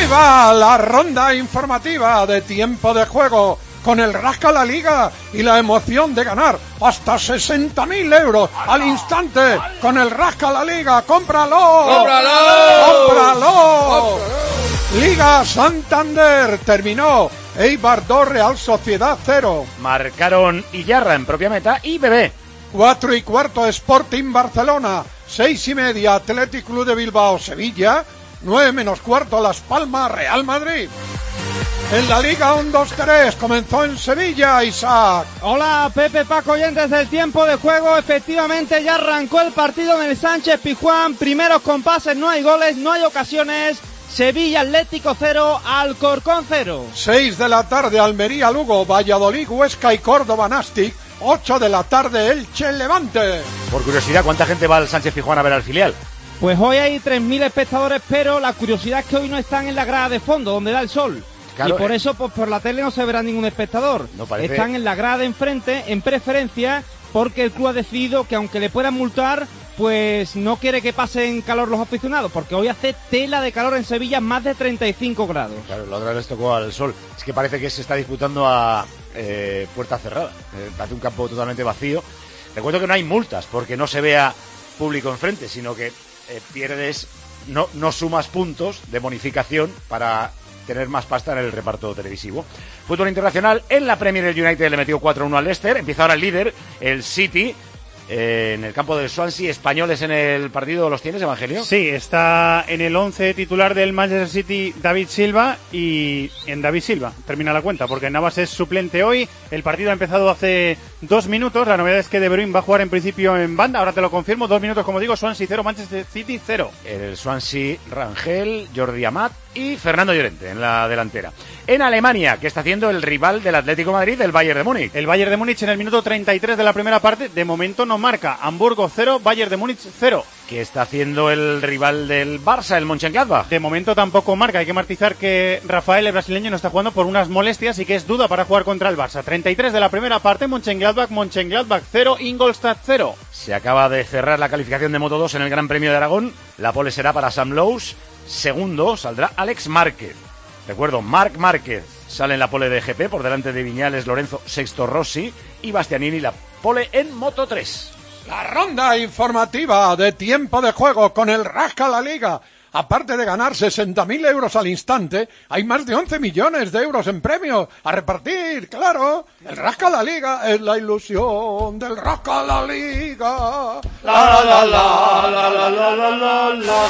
va la ronda informativa de tiempo de juego con el Rasca la Liga y la emoción de ganar hasta 60.000 euros al instante con el Rasca la Liga. ¡Cómpralo! ¡Cómpralo! ¡Cómpralo! Liga Santander terminó. Eibar 2, Real Sociedad 0. Marcaron Iyarra en propia meta y Bebé. 4:15 Sporting Barcelona. 6:30 Athletic Club de Bilbao Sevilla. 9:15 Las Palmas Real Madrid. En la Liga 1-2-3 comenzó en Sevilla, Isaac. Hola, Pepe, Paco, oyentes del tiempo de juego. Efectivamente, ya arrancó el partido en el Sánchez Pizjuán. Primeros compases, no hay goles, no hay ocasiones. Sevilla Atlético 0, Alcorcón 0. 6 de la tarde, Almería Lugo, Valladolid, Huesca y Córdoba Nastic. 8 de la tarde, Elche Levante. Por curiosidad, ¿cuánta gente va al Sánchez Pizjuán a ver al filial? Pues hoy hay 3.000 espectadores, pero la curiosidad es que hoy no están en la grada de fondo, donde da el sol. Claro, y por eso, pues por la tele no se verá ningún espectador. No parece... Están en la grada de enfrente, en preferencia, porque el club ha decidido que aunque le puedan multar, pues no quiere que pasen calor los aficionados, porque hoy hace tela de calor en Sevilla, más de 35 grados. Claro, la otra vez les tocó al sol. Es que parece que se está disputando a puerta cerrada. Parece un campo totalmente vacío. Recuerdo que no hay multas, porque no se vea público enfrente, sino que pierdes, no sumas puntos de bonificación para tener más pasta en el reparto televisivo. Fútbol internacional, en la Premier el United le metió 4-1 al Leicester, empieza ahora el líder, el City, en el campo del Swansea. Españoles en el partido, ¿los tienes, Evangelio? Sí, está en el 11 titular del Manchester City David Silva, y en David Silva termina la cuenta, porque Navas es suplente hoy. El partido ha empezado hace 2 minutos, la novedad es que De Bruyne va a jugar en principio en banda, ahora te lo confirmo, 2 minutos como digo, Swansea 0, Manchester City 0. El Swansea, Rangel, Jordi Amat y Fernando Llorente en la delantera. En Alemania, ¿qué está haciendo el rival del Atlético de Madrid, el Bayern de Múnich? El Bayern de Múnich en el minuto 33 de la primera parte, de momento no marca. Hamburgo 0, Bayern de Múnich 0. ¿Qué está haciendo el rival del Barça, el Mönchengladbach? De momento tampoco marca. Hay que matizar que Rafael, el brasileño, no está jugando por unas molestias y que es duda para jugar contra el Barça. 33 de la primera parte, Mönchengladbach 0, Ingolstadt 0. Se acaba de cerrar la calificación de Moto2 en el Gran Premio de Aragón. La pole será para Sam Lowe's. Segundo saldrá Alex Márquez. Recuerdo, Marc Márquez sale en la pole de GP por delante de Viñales, Lorenzo, Sexto Rossi y Bastianini la pole en Moto3. La ronda informativa de tiempo de juego con el Rasca la Liga. Aparte de ganar 60.000 euros al instante, hay más de 11 millones de euros en premios a repartir, claro. El Rasca la Liga es la ilusión del Rasca la Liga. La la la la la la la la la la.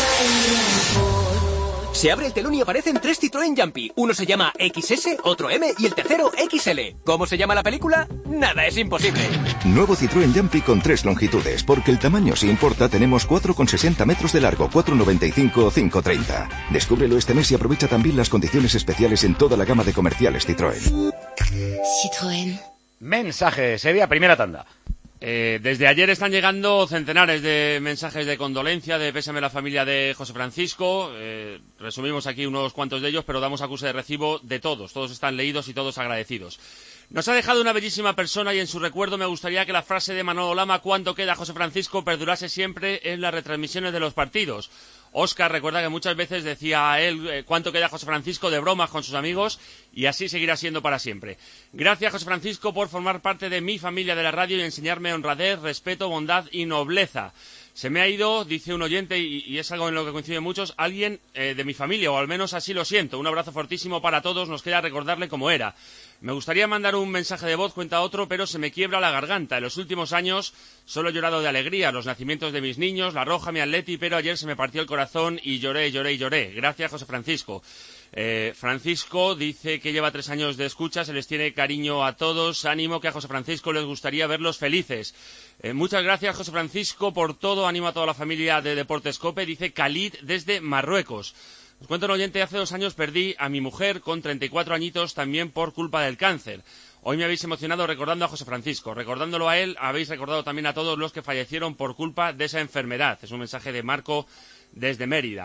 Se abre el telón y aparecen 3 Citroën Jumpy. Uno se llama XS, otro M y el tercero XL. ¿Cómo se llama la película? Nada es imposible. Nuevo Citroën Jumpy con 3 longitudes. Porque el tamaño sí importa, tenemos 4,60 metros de largo, 4,95 o 5,30. Descúbrelo este mes y aprovecha también las condiciones especiales en toda la gama de comerciales Citroën. Citroën. Mensaje, Sevilla, primera tanda. Desde ayer están llegando centenares de mensajes de condolencia, de pésame a la familia de José Francisco. Resumimos aquí unos cuantos de ellos, pero damos acuse de recibo de todos. Todos están leídos y todos agradecidos. Nos ha dejado una bellísima persona y en su recuerdo me gustaría que la frase de Manolo Lama, ¿cuánto queda José Francisco?, perdurase siempre en las retransmisiones de los partidos. Óscar recuerda que muchas veces decía a él cuánto queda José Francisco de bromas con sus amigos y así seguirá siendo para siempre. Gracias, José Francisco, por formar parte de mi familia de la radio y enseñarme honradez, respeto, bondad y nobleza. Se me ha ido, dice un oyente, y es algo en lo que coinciden muchos, alguien de mi familia, o al menos así lo siento. Un abrazo fortísimo para todos, nos queda recordarle cómo era. Me gustaría mandar un mensaje de voz, cuenta otro, pero se me quiebra la garganta. En los últimos años solo he llorado de alegría, los nacimientos de mis niños, la Roja, mi Atleti, pero ayer se me partió el corazón y lloré. Gracias, José Francisco. Francisco dice que lleva 3 años de escucha, se les tiene cariño a todos, ánimo, que a José Francisco les gustaría verlos felices. Muchas gracias, José Francisco, por todo, ánimo a toda la familia de Deportes COPE, dice Khalid desde Marruecos. Os cuento un oyente, hace 2 años perdí a mi mujer con 34 añitos también por culpa del cáncer. Hoy me habéis emocionado recordando a José Francisco. Recordándolo a él, habéis recordado también a todos los que fallecieron por culpa de esa enfermedad. Es un mensaje de Marco desde Mérida.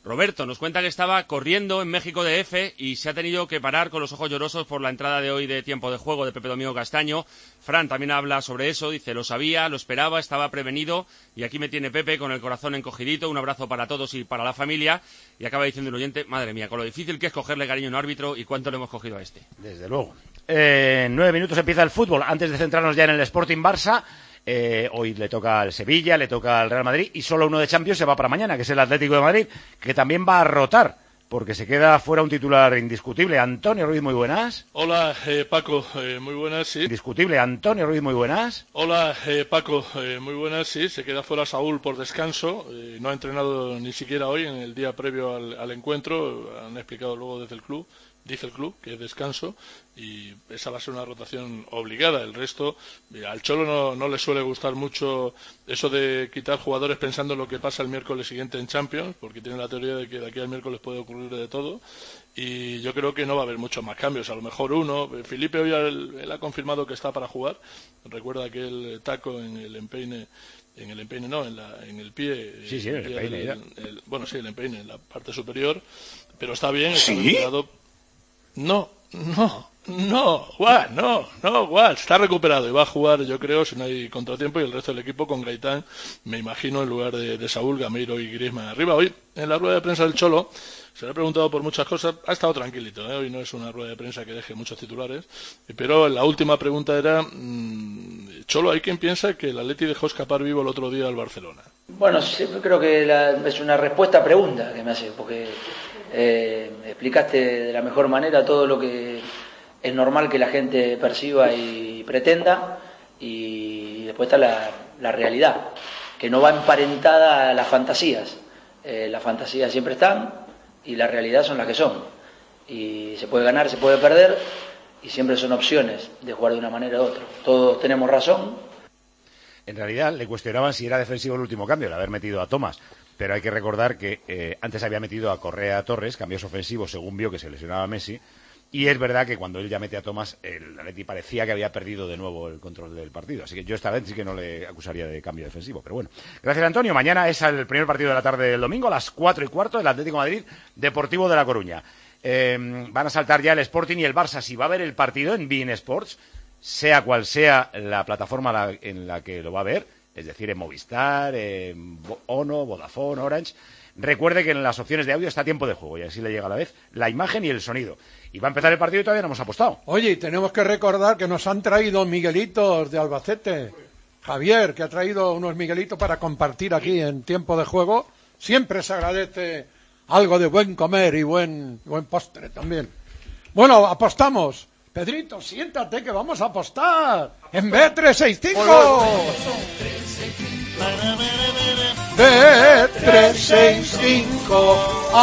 Roberto nos cuenta que estaba corriendo en México DF y se ha tenido que parar con los ojos llorosos por la entrada de hoy de tiempo de juego de Pepe Domingo Castaño. Fran también habla sobre eso, dice, lo sabía, lo esperaba, estaba prevenido y aquí me tiene Pepe con el corazón encogidito. Un abrazo para todos y para la familia. Y acaba diciendo un oyente, madre mía, con lo difícil que es cogerle cariño a un árbitro y cuánto le hemos cogido a este. Desde luego. 9 minutos empieza el fútbol. Antes de centrarnos ya en el Sporting Barça, hoy le toca al Sevilla, le toca al Real Madrid y solo uno de Champions se va para mañana, que es el Atlético de Madrid, que también va a rotar, porque se queda fuera un titular indiscutible. Antonio Ruiz, muy buenas. Hola, Paco, muy buenas, sí. Indiscutible, Antonio Ruiz, muy buenas. Hola, Paco, muy buenas, sí. Se queda fuera Saúl por descanso, no ha entrenado ni siquiera hoy en el día previo al encuentro, han explicado luego desde el club. Dice el club que es descanso y esa va a ser una rotación obligada. El resto, al Cholo no le suele gustar mucho eso de quitar jugadores pensando en lo que pasa el miércoles siguiente en Champions, porque tiene la teoría de que de aquí al miércoles puede ocurrir de todo y yo creo que no va a haber muchos más cambios, a lo mejor uno. Felipe hoy él ha confirmado que está para jugar, recuerda aquel taco en el empeine. En el empeine no, en el pie. Sí, en el empeine. Bueno, sí, el empeine, en la parte superior, pero está bien, está ¿Sí? recuperado. No, Gual, está recuperado y va a jugar, yo creo, si no hay contratiempo, y el resto del equipo con Gaitán, me imagino, en lugar de Saúl, Gameiro y Griezmann arriba. Hoy, en la rueda de prensa del Cholo, se le ha preguntado por muchas cosas, ha estado tranquilito, hoy no es una rueda de prensa que deje muchos titulares, pero la última pregunta era, Cholo, hay quien piensa que el Atleti dejó escapar vivo el otro día al Barcelona. Bueno, siempre creo que es una respuesta a pregunta que me hace, porque explicaste de la mejor manera todo lo que es normal que la gente perciba y pretenda, y después está la realidad, que no va emparentada a las fantasías. Las fantasías siempre están y la realidad son las que son, y se puede ganar, se puede perder, y siempre son opciones de jugar de una manera u otra. Todos tenemos razón. En realidad le cuestionaban si era defensivo el último cambio, el haber metido a Thomas. Pero hay que recordar que antes había metido a Correa Torres, cambios ofensivos según vio que se lesionaba a Messi, y es verdad que cuando él ya mete a Thomas, el Atleti parecía que había perdido de nuevo el control del partido, así que yo esta vez sí que no le acusaría de cambio defensivo, pero bueno. Gracias, Antonio. Mañana es el primer partido de la tarde del domingo, a las 4:15, el Atlético de Madrid, Deportivo de La Coruña. Van a saltar ya el Sporting y el Barça. Si va a ver el partido en beIN Sports, sea cual sea la plataforma en la que lo va a ver, es decir, en Movistar, en Ono, Vodafone, Orange. Recuerde que en las opciones de audio está tiempo de juego y así le llega a la vez la imagen y el sonido. Y va a empezar el partido y todavía no hemos apostado. Oye, y tenemos que recordar que nos han traído Miguelitos de Albacete. Javier, que ha traído unos Miguelitos para compartir aquí en tiempo de juego. Siempre se agradece algo de buen comer y buen postre también. Bueno, apostamos. Pedrito, siéntate que vamos a apostar en B365. B365,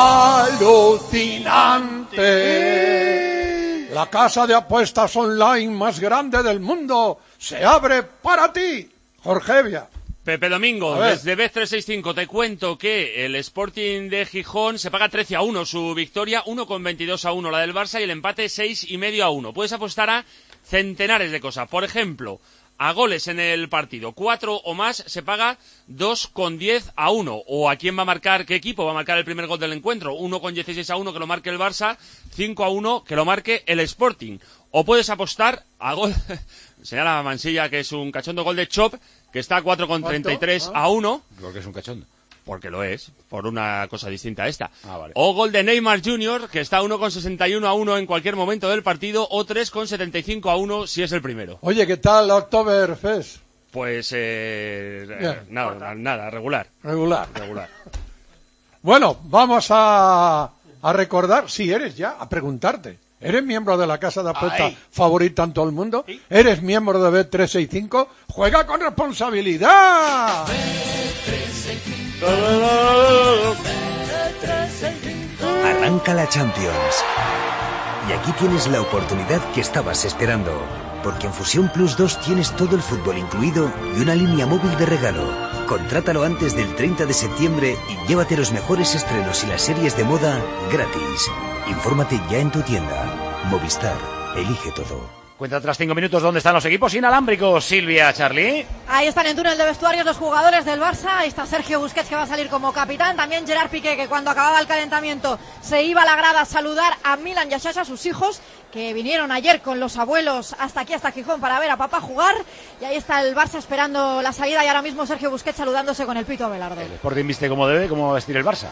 alucinante. La casa de apuestas online más grande del mundo se abre para ti, Jorge Evia. Pepe Domingo, desde Bet365 te cuento que el Sporting de Gijón se paga 13-1 su victoria, 1,22-1 la del Barça y el empate 6,5-1. Puedes apostar a centenares de cosas. Por ejemplo, a goles en el partido, 4 o más se paga 2,10-1. O a quién va a marcar, qué equipo va a marcar el primer gol del encuentro, 1,16-1 que lo marque el Barça, 5-1 que lo marque el Sporting. O puedes apostar a gol, señala Mansilla que es un cachondo gol de Chop, que está a 4,33-1. Porque es un cachondo. Porque lo es, por una cosa distinta a esta. Vale. O gol de Neymar Jr., que está a 1,61-1 en cualquier momento del partido, o 3,75-1 si es el primero. Oye, ¿qué tal la Oktoberfest? Pues, nada, regular. Regular. Bueno, vamos a recordar, si eres ya, a preguntarte. ¿Eres miembro de la casa de apuestas favorita en todo el mundo? ¿Sí? ¿Eres miembro de Bet365? ¡Juega con responsabilidad! Arranca la Champions. Y aquí tienes la oportunidad que estabas esperando. Porque en Fusión Plus 2 tienes todo el fútbol incluido y una línea móvil de regalo. Contrátalo antes del 30 de septiembre y llévate los mejores estrenos y las series de moda gratis. Infórmate ya en tu tienda. Movistar, elige todo. Cuenta tras 5 minutos dónde están los equipos inalámbricos, Silvia, Charlie. Ahí están en túnel de vestuarios los jugadores del Barça. Ahí está Sergio Busquets, que va a salir como capitán. También Gerard Piqué, que cuando acababa el calentamiento se iba a la grada a saludar a Milan y a Sasha, sus hijos, que vinieron ayer con los abuelos hasta aquí, hasta Gijón, para ver a papá jugar. Y ahí está el Barça esperando la salida, y ahora mismo Sergio Busquets saludándose con el Pito Abelardo. El Sporting viste como debe, cómo va a vestir el Barça.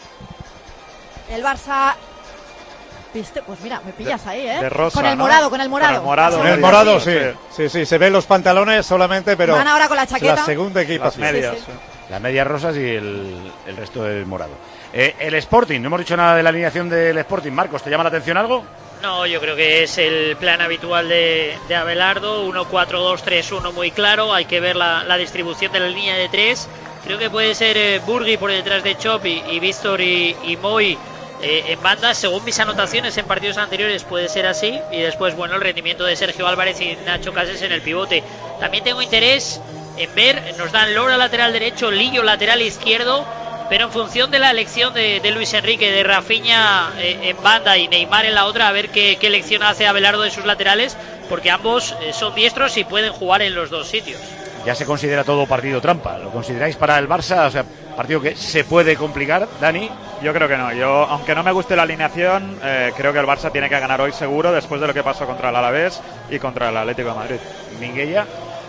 El Barça... ¿Viste? Pues mira, me pillas ahí, ¿eh? De rosa, con el ¿no? morado, con el morado. Con el morado, sí. Sí, se ven los pantalones solamente, pero... Van ahora con la chaqueta. La segunda equipación. Las medias. Sí. Las medias rosas y el resto del morado. El Sporting, no hemos dicho nada de la alineación del Sporting. Marcos, ¿te llama la atención algo? No, yo creo que es el plan habitual de Abelardo, 1-4-2-3-1 muy claro. Hay que ver la distribución de la línea de 3. Creo que puede ser Burgui por detrás de Chop y Víctor y Moy en banda. Según mis anotaciones en partidos anteriores puede ser así. Y después, bueno, el rendimiento de Sergio Álvarez y Nacho Cases en el pivote. También tengo interés en ver, nos dan Lora lateral derecho, Lillo lateral izquierdo, pero en función de la elección de Luis Enrique, de Rafinha en banda y Neymar en la otra, a ver qué elección hace Abelardo de sus laterales, porque ambos son diestros y pueden jugar en los dos sitios. Ya se considera todo partido trampa. ¿Lo consideráis para el Barça? O sea, partido que se puede complicar, Dani. Yo creo que no. Yo, aunque no me guste la alineación, creo que el Barça tiene que ganar hoy seguro, después de lo que pasó contra el Alavés y contra el Atlético de Madrid. Minguella.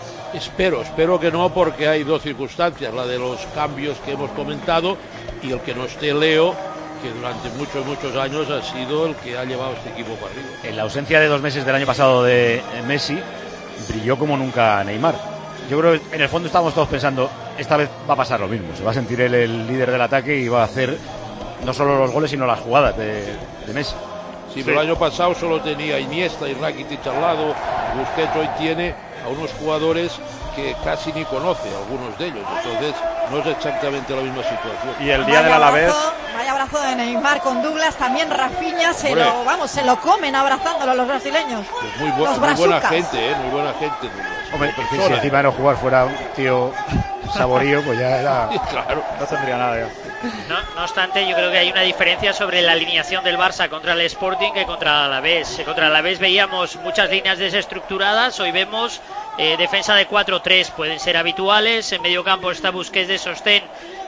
Espero que no, porque hay dos circunstancias, la de los cambios que hemos comentado y el que no esté Leo, que durante muchos años ha sido el que ha llevado este equipo para arriba. En la ausencia de 2 meses del año pasado de Messi, brilló como nunca Neymar. Yo creo que en el fondo estábamos todos pensando, esta vez va a pasar lo mismo, se va a sentir él el líder del ataque y va a hacer no solo los goles sino las jugadas de Messi. Sí, pero el año pasado solo tenía Iniesta y Rakitic al lado. Busquets hoy tiene a unos jugadores que casi ni conoce, algunos de ellos, entonces no es exactamente la misma situación. Y el día del Alavés... Vaya abrazo de Neymar con Douglas, también Rafinha, se lo comen abrazándolo los brasileños. Pues muy buena gente, muy buena gente Douglas. Hombre, si encima de no jugar fuera un tío saborío, pues ya era... Claro. No tendría nada ya. No obstante, yo creo que hay una diferencia sobre la alineación del Barça contra el Sporting que contra el Alavés. Contra el Alavés veíamos muchas líneas desestructuradas, hoy vemos defensa de 4-3, pueden ser habituales. En medio campo está Busquets de sostén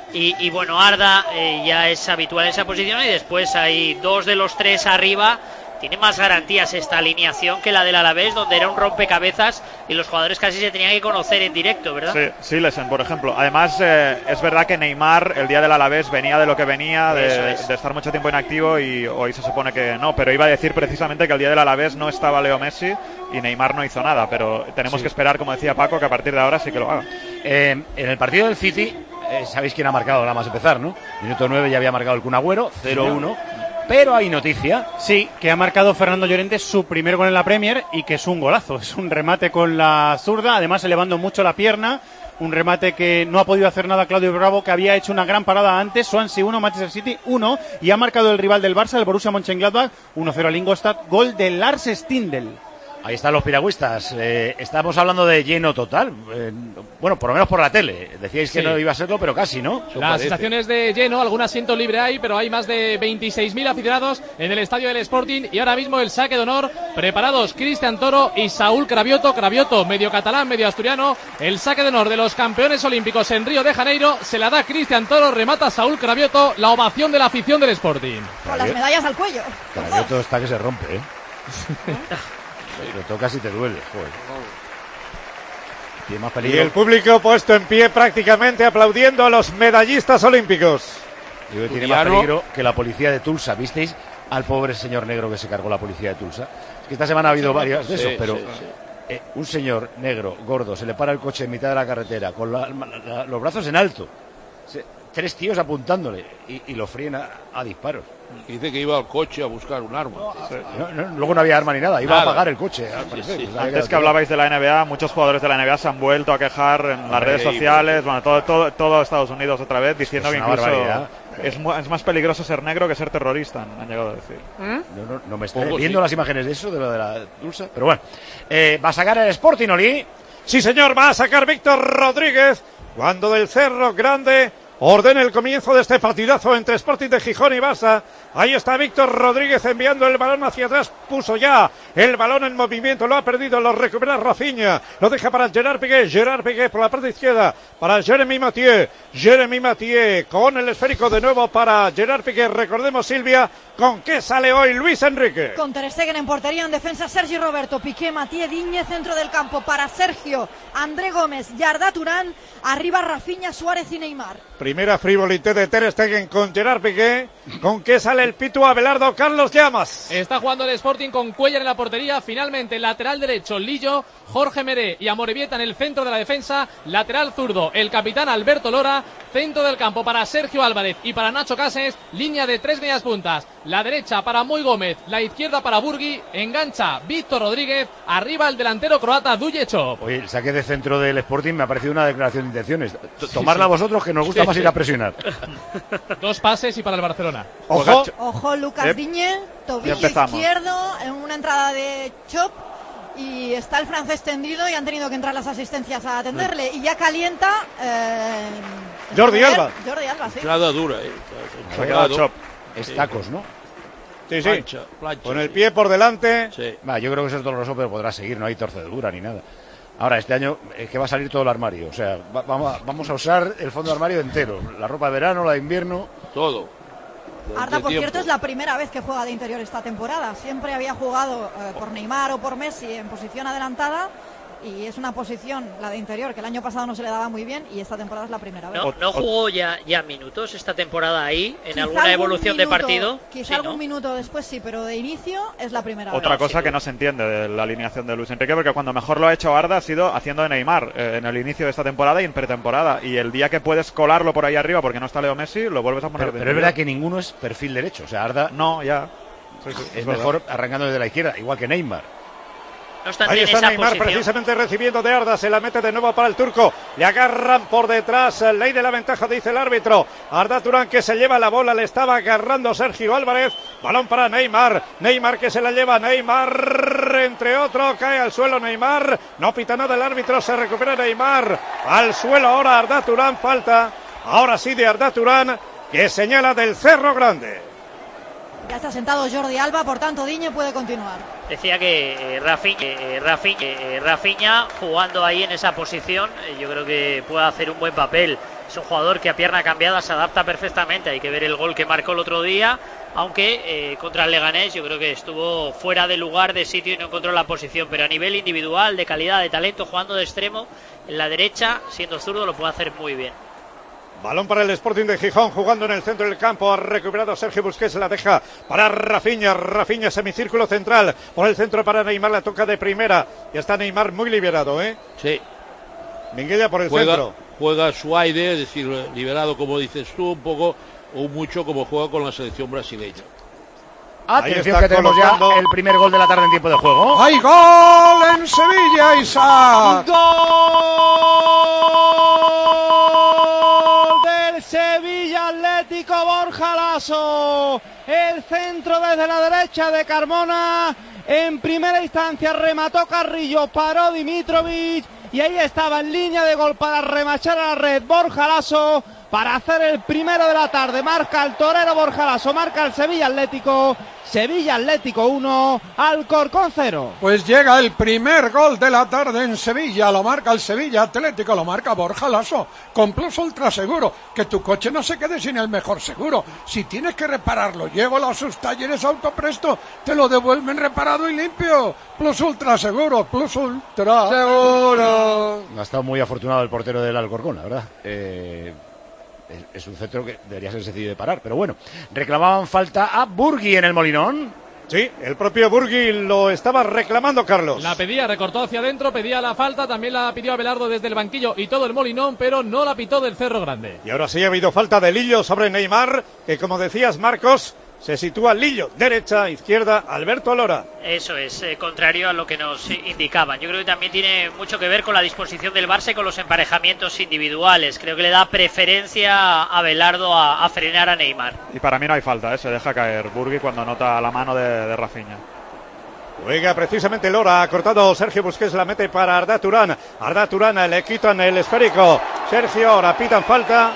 y bueno, Arda ya es habitual en esa posición, y después hay 2 de los 3 arriba. Tiene más garantías esta alineación que la del Alavés, donde era un rompecabezas y los jugadores casi se tenían que conocer en directo, ¿verdad? Sí, Lesen, por ejemplo. Además, es verdad que Neymar, el día del Alavés, venía de lo que venía, de estar mucho tiempo inactivo, y hoy se supone que no. Pero iba a decir precisamente que el día del Alavés no estaba Leo Messi y Neymar no hizo nada. Pero tenemos que esperar, como decía Paco, que a partir de ahora sí que lo haga. En el partido del City, sabéis quién ha marcado nada más empezar, ¿no? Minuto 9 ya había marcado el Kun Agüero, 0-1. Pero hay noticia. Sí, que ha marcado Fernando Llorente su primer gol en la Premier y que es un golazo. Es un remate con la zurda, además elevando mucho la pierna. Un remate que no ha podido hacer nada Claudio Bravo, que había hecho una gran parada antes. Swansea 1, Manchester City 1. Y ha marcado el rival del Barça, el Borussia Mönchengladbach, 1-0 al Ingolstadt. Gol de Lars Stindl. Ahí están los piragüistas. Estamos hablando de lleno total. Bueno, por lo menos por la tele. Decíais que no iba a serlo, pero casi, ¿no? Las sensaciones de lleno, algún asiento libre hay, pero hay más de 26.000 aficionados en el estadio del Sporting. Y ahora mismo el saque de honor. Preparados Cristian Toro y Saúl Cravioto. Cravioto, medio catalán, medio asturiano. El saque de honor de los campeones olímpicos en Río de Janeiro. Se la da Cristian Toro, remata Saúl Cravioto. La ovación de la afición del Sporting. Con las medallas al cuello. Cravioto está que se rompe, ¿eh? Lo tocas y te duele, joder. Tiene más peligro. Y el público puesto en pie prácticamente aplaudiendo a los medallistas olímpicos. Digo que tiene más peligro que la policía de Tulsa. ¿Visteis al pobre señor negro que se cargó la policía de Tulsa? Es que esta semana ha habido varios de esos, pero un señor negro, gordo, se le para el coche en mitad de la carretera con los brazos en alto. 3 tíos apuntándole y lo fríen a disparos. Dice que iba al coche a buscar un arma. Luego no había arma ni nada, iba a apagar el coche. Antes que hablabais de la NBA, muchos jugadores de la NBA se han vuelto a quejar en las redes sociales, bueno, todo Estados Unidos otra vez, diciendo que incluso es más peligroso ser negro que ser terrorista, han llegado a decir. No me estoy viendo las imágenes de eso, de lo de la Tulsa, pero bueno. ¿Va a sacar el Sporting, Oli? Sí, señor, va a sacar Víctor Rodríguez, cuando del Cerro Grande ordene el comienzo de este partidazo entre Sporting de Gijón y Barça. Ahí está Víctor Rodríguez enviando el balón hacia atrás, puso ya el balón en movimiento, lo ha perdido, lo recupera Rafinha, lo deja para Gerard Piqué por la parte izquierda, para Jeremy Mathieu con el esférico de nuevo para Gerard Piqué. Recordemos, Silvia, ¿con qué sale hoy Luis Enrique? Con Ter Stegen en portería, en defensa Sergi Roberto, Piqué, Mathieu, Digne, centro del campo para Sergio, André Gómez y Arda Turán, arriba Rafinha, Suárez y Neymar. Primera frivolité de Ter Stegen con Gerard Piqué. ¿Con qué sale el Pitu Abelardo? Carlos Llamas. Está jugando el Sporting con Cuellar en la portería. Finalmente, lateral derecho, Lillo, Jorge Meré y Amorebieta en el centro de la defensa. Lateral zurdo, el capitán Alberto Lora. Centro del campo para Sergio Álvarez y para Nacho Cases. Línea de 3 medias puntas. La derecha para Moy Gómez, la izquierda para Burgui. Engancha Víctor Rodríguez. Arriba el delantero croata Duječov. Oye, el saque de centro del Sporting me ha parecido una declaración de intenciones. Tomarla vosotros, que nos gusta más ir a presionar. 2 pases y para el Barcelona. Ojo, Lucas Digne, tobillo izquierdo, en una entrada de Chop, y está el francés tendido y han tenido que entrar las asistencias a atenderle, y ya calienta Jordi Alba, sí. Entrada dura, se ha quedado Chop. Es tacos, ¿no? Sí, plancha, con el pie por delante. Sí. Yo creo que eso es doloroso, pero podrá seguir, no hay torcedura ni nada. Ahora, este año es que va a salir todo el armario, o sea, vamos a usar el fondo de armario entero, la ropa de verano, la de invierno, todo. Arda, por cierto, es la primera vez que juega de interior esta temporada. Siempre había jugado por Neymar o por Messi en posición adelantada, y es una posición, la de interior, que el año pasado no se le daba muy bien, y esta temporada es la primera vez. ¿No jugó ya minutos esta temporada ahí, en alguna evolución de partido? Quizá algún minuto después sí, pero de inicio es la primera vez. Otra cosa que no se entiende de la alineación de Luis Enrique, porque cuando mejor lo ha hecho Arda ha sido haciendo de Neymar en el inicio de esta temporada y en pretemporada, y el día que puedes colarlo por ahí arriba porque no está Leo Messi, lo vuelves a poner pero es verdad que ninguno es perfil derecho, o sea, Arda no, ya es mejor arrancando desde la izquierda, igual que Neymar. Ahí está Neymar precisamente recibiendo de Arda, se la mete de nuevo para el turco, le agarran por detrás, ley de la ventaja dice el árbitro. Arda Turán que se lleva la bola, le estaba agarrando Sergio Álvarez, balón para Neymar que se la lleva, Neymar entre otro, cae al suelo Neymar, no pita nada el árbitro, se recupera Neymar, al suelo ahora Arda Turán, falta ahora sí de Arda Turán, que señala del Cerro Grande. Ya está sentado Jordi Alba, por tanto Digne puede continuar. Decía que Rafinha jugando ahí en esa posición, yo creo que puede hacer un buen papel. Es un jugador que a pierna cambiada se adapta perfectamente. Hay que ver el gol que marcó el otro día, aunque contra el Leganés yo creo que estuvo fuera de lugar, de sitio, y no encontró la posición. Pero a nivel individual, de calidad, de talento, jugando de extremo en la derecha, siendo zurdo, lo puede hacer muy bien. Balón para el Sporting de Gijón, jugando en el centro del campo, ha recuperado Sergio Busquets, la deja para Rafinha semicírculo central, por el centro para Neymar, la toca de primera, y está Neymar muy liberado, Sí. Minguella por el centro. Juega suave, es decir, liberado como dices tú, un poco o mucho como juega con la selección brasileña. Atención que tenemos ya el primer gol de la tarde en tiempo de juego. ¡Hay gol en Sevilla, Isaac! ¡Gol del Sevilla Atlético! Borja Laso, el centro desde la derecha de Carmona, en primera instancia remató Carrillo, paró Dimitrovic, y ahí estaba en línea de gol para remachar a la red Borja Laso, para hacer el primero de la tarde. Marca el torero Borja Laso, marca el Sevilla Atlético 1, Alcorcón 0. Pues llega el primer gol de la tarde en Sevilla, lo marca el Sevilla Atlético, lo marca Borja Laso, con Plus Ultra Seguro, que tu coche no se quede sin el mejor seguro. Si tienes que repararlo, llévalo a sus talleres Autopresto, te lo devuelven reparado y limpio. Plus Ultra Seguro, Plus Ultra Seguro. Ha estado muy afortunado el portero del Alcorcón, la verdad. Es un centro que debería ser sencillo de parar, pero bueno, reclamaban falta a Burgui en el Molinón. Sí, el propio Burgui lo estaba reclamando, Carlos. La pedía, recortó hacia adentro, pedía la falta, también la pidió Abelardo desde el banquillo y todo el Molinón, pero no la pitó del Cerro Grande. Y ahora sí ha habido falta de Lillo sobre Neymar, que como decías, Marcos, se sitúa Lillo, derecha, izquierda, Alberto Lora. Eso es, contrario a lo que nos indicaban. Yo creo que también tiene mucho que ver con la disposición del Barça y con los emparejamientos individuales. Creo que le da preferencia a Abelardo a frenar a Neymar. Y para mí no hay falta, se deja caer Burgui cuando nota la mano de Rafinha. Juega precisamente Lora, ha cortado Sergio Busquets, la mete para Arda Turán. Arda Turán, le quitan el esférico. Sergio, ahora pitan falta.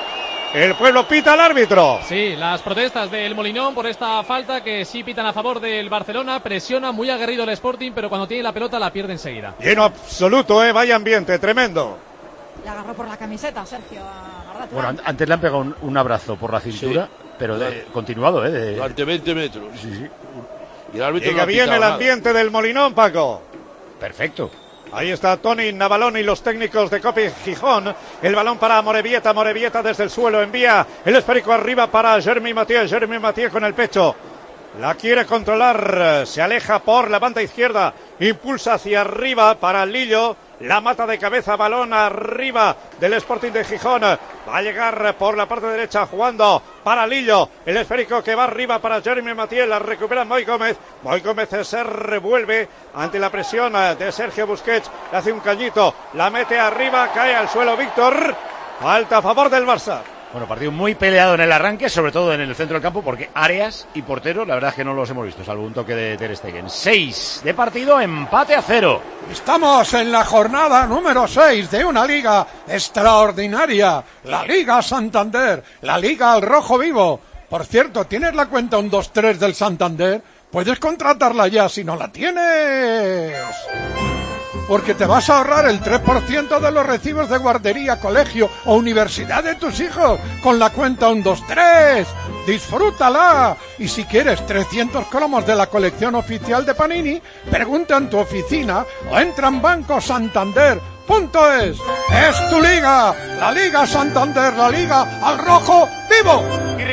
El pueblo pita al árbitro. Sí, las protestas del Molinón por esta falta que sí pitan a favor del Barcelona. Presiona muy aguerrido el Sporting, pero cuando tiene la pelota la pierde enseguida. Lleno absoluto, vaya ambiente, tremendo. Le agarró por la camiseta, Sergio. Bueno, antes le han pegado un abrazo por la cintura, pero continuado, durante 20 metros. Sí. Y el árbitro llega bien el ambiente del Molinón, Paco. Perfecto. Ahí está Tony Navalón y los técnicos de Copi Gijón. El balón para Morevieta. Morevieta desde el suelo envía el esférico arriba para Jeremy Mathieu. Jeremy Mathieu con el pecho. La quiere controlar. Se aleja por la banda izquierda. Impulsa hacia arriba para Lillo. La mata de cabeza, balón arriba del Sporting de Gijón. Va a llegar por la parte derecha jugando para Lillo. El esférico que va arriba para Jeremy Mathieu. La recupera Moi Gómez. Moi Gómez se revuelve ante la presión de Sergio Busquets. Le hace un cañito. La mete arriba. Cae al suelo Víctor. Falta a favor del Barça. Bueno, partido muy peleado en el arranque, sobre todo en el centro del campo, porque áreas y portero, la verdad es que no los hemos visto, salvo un toque de Ter Stegen. 6 de partido, empate a 0. Estamos en la jornada número 6 de una liga extraordinaria, la Liga Santander, la Liga al Rojo Vivo. Por cierto, ¿tienes la cuenta 1-2-3 del Santander? Puedes contratarla ya si no la tienes. Porque te vas a ahorrar el 3% de los recibos de guardería, colegio o universidad de tus hijos con la cuenta 123. ¡Disfrútala! Y si quieres 300 cromos de la colección oficial de Panini, pregunta en tu oficina o entra en bancosantander.es. ¡Es tu liga! ¡La Liga Santander! ¡La Liga al Rojo Vivo!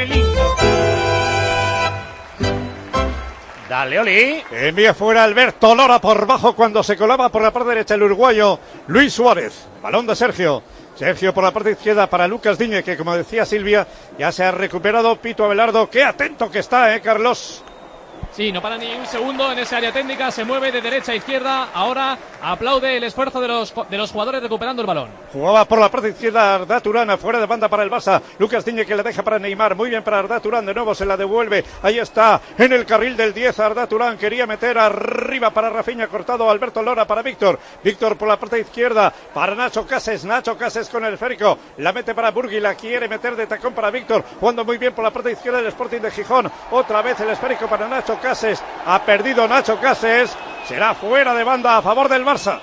Dale, Oli. Envía fuera Alberto Lora por bajo cuando se colaba por la parte derecha el uruguayo Luis Suárez. Balón de Sergio. Sergio por la parte izquierda para Lucas Diñe, que como decía Silvia, ya se ha recuperado. Pito Abelardo, qué atento que está, Carlos. Sí, no para ni un segundo en esa área técnica, se mueve de derecha a izquierda, ahora aplaude el esfuerzo de los jugadores recuperando el balón. Jugaba por la parte izquierda Arda Turán, fuera de banda para el Barça, Lucas Diñe que le deja para Neymar, muy bien para Arda Turán, de nuevo se la devuelve, ahí está, en el carril del 10 Arda Turán, quería meter arriba para Rafinha, cortado Alberto Lora para Víctor por la parte izquierda, para Nacho Cases con el esférico, la mete para Burgui, la quiere meter de tacón para Víctor, jugando muy bien por la parte izquierda del Sporting de Gijón, otra vez el esférico para Nacho Cases, ha perdido Nacho Cases, será fuera de banda a favor del Barça.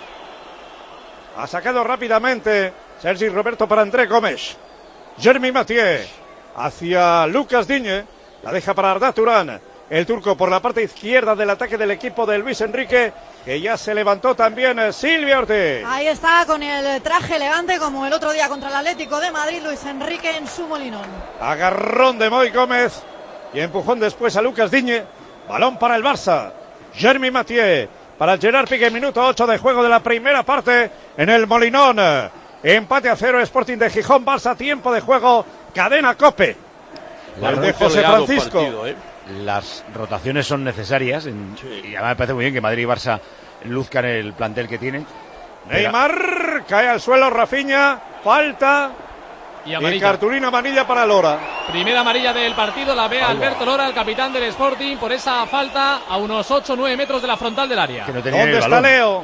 Ha sacado rápidamente Sergi Roberto para André Gómez. Jeremy Mathieu hacia Lucas Diñe, la deja para Arda Turán. El turco por la parte izquierda del ataque del equipo de Luis Enrique, que ya se levantó también Silvia Ortiz. Ahí está con el traje elegante como el otro día contra el Atlético de Madrid, Luis Enrique en su Molinón. Agarrón de Moi Gómez y empujón después a Lucas Diñe. Balón para el Barça. Jeremy Mathieu para Gerard Piqué, minuto 8 de juego de la primera parte en el Molinón. Empate a 0, Sporting de Gijón, Barça, tiempo de juego, cadena COPE. El de José Francisco. Partido, Las rotaciones son necesarias y además me parece muy bien que Madrid y Barça luzcan el plantel que tienen. Neymar cae al suelo, Rafinha, falta. Y cartulina amarilla para Lora. Primera amarilla del partido, la ve Alberto Lora, el capitán del Sporting, por esa falta a unos 8-9 metros de la frontal del área. Que no tenía ¿Dónde está Leo?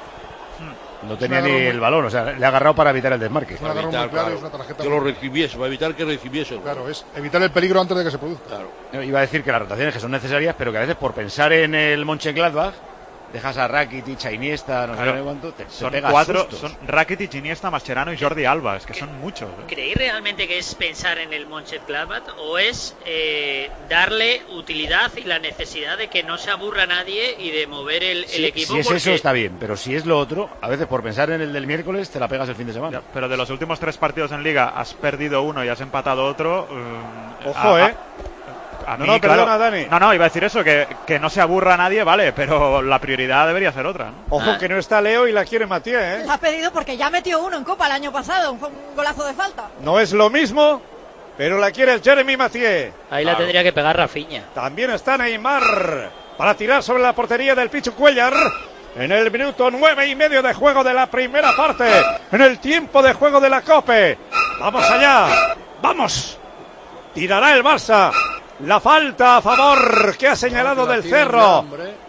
No tenía ni el balón, o sea, le ha agarrado para evitar el desmarque. Es un agarrón muy claro, es una tarjeta. Que lo recibiese, para evitar que recibiese. Claro, es evitar el peligro antes de que se produzca. Claro. Iba a decir que las rotaciones que son necesarias, pero que a veces por pensar en el Mönchengladbach dejas a Rakitic, a Iniesta, no sé cuánto, son pegas cuatro, sustos. son Rakitic, Iniesta, Mascherano y Jordi Alba, es que son muchos. ¿Creéis realmente que es pensar en el Mönchengladbach o es darle utilidad y la necesidad de que no se aburra nadie y de mover el equipo? Si es eso está bien, pero si es lo otro, a veces por pensar en el del miércoles te la pegas el fin de semana. Ya, pero de los últimos 3 partidos en Liga has perdido uno y has empatado otro. Ojo, A mí, no, perdona, Dani. No, iba a decir eso, que no se aburra nadie, vale, pero la prioridad debería ser otra, ¿no? Ojo que no está Leo y la quiere Mathieu, La ha pedido porque ya metió uno en Copa el año pasado, un golazo de falta. No es lo mismo, pero la quiere Jeremy Mathieu. Ahí la tendría que pegar Rafinha. También está Neymar para tirar sobre la portería del Pichu Cuellar. En el minuto 9:30 de juego de la primera parte, en el tiempo de juego de la COPE. Vamos allá, vamos. Tirará el Barça. La falta a favor que ha señalado del Cerro.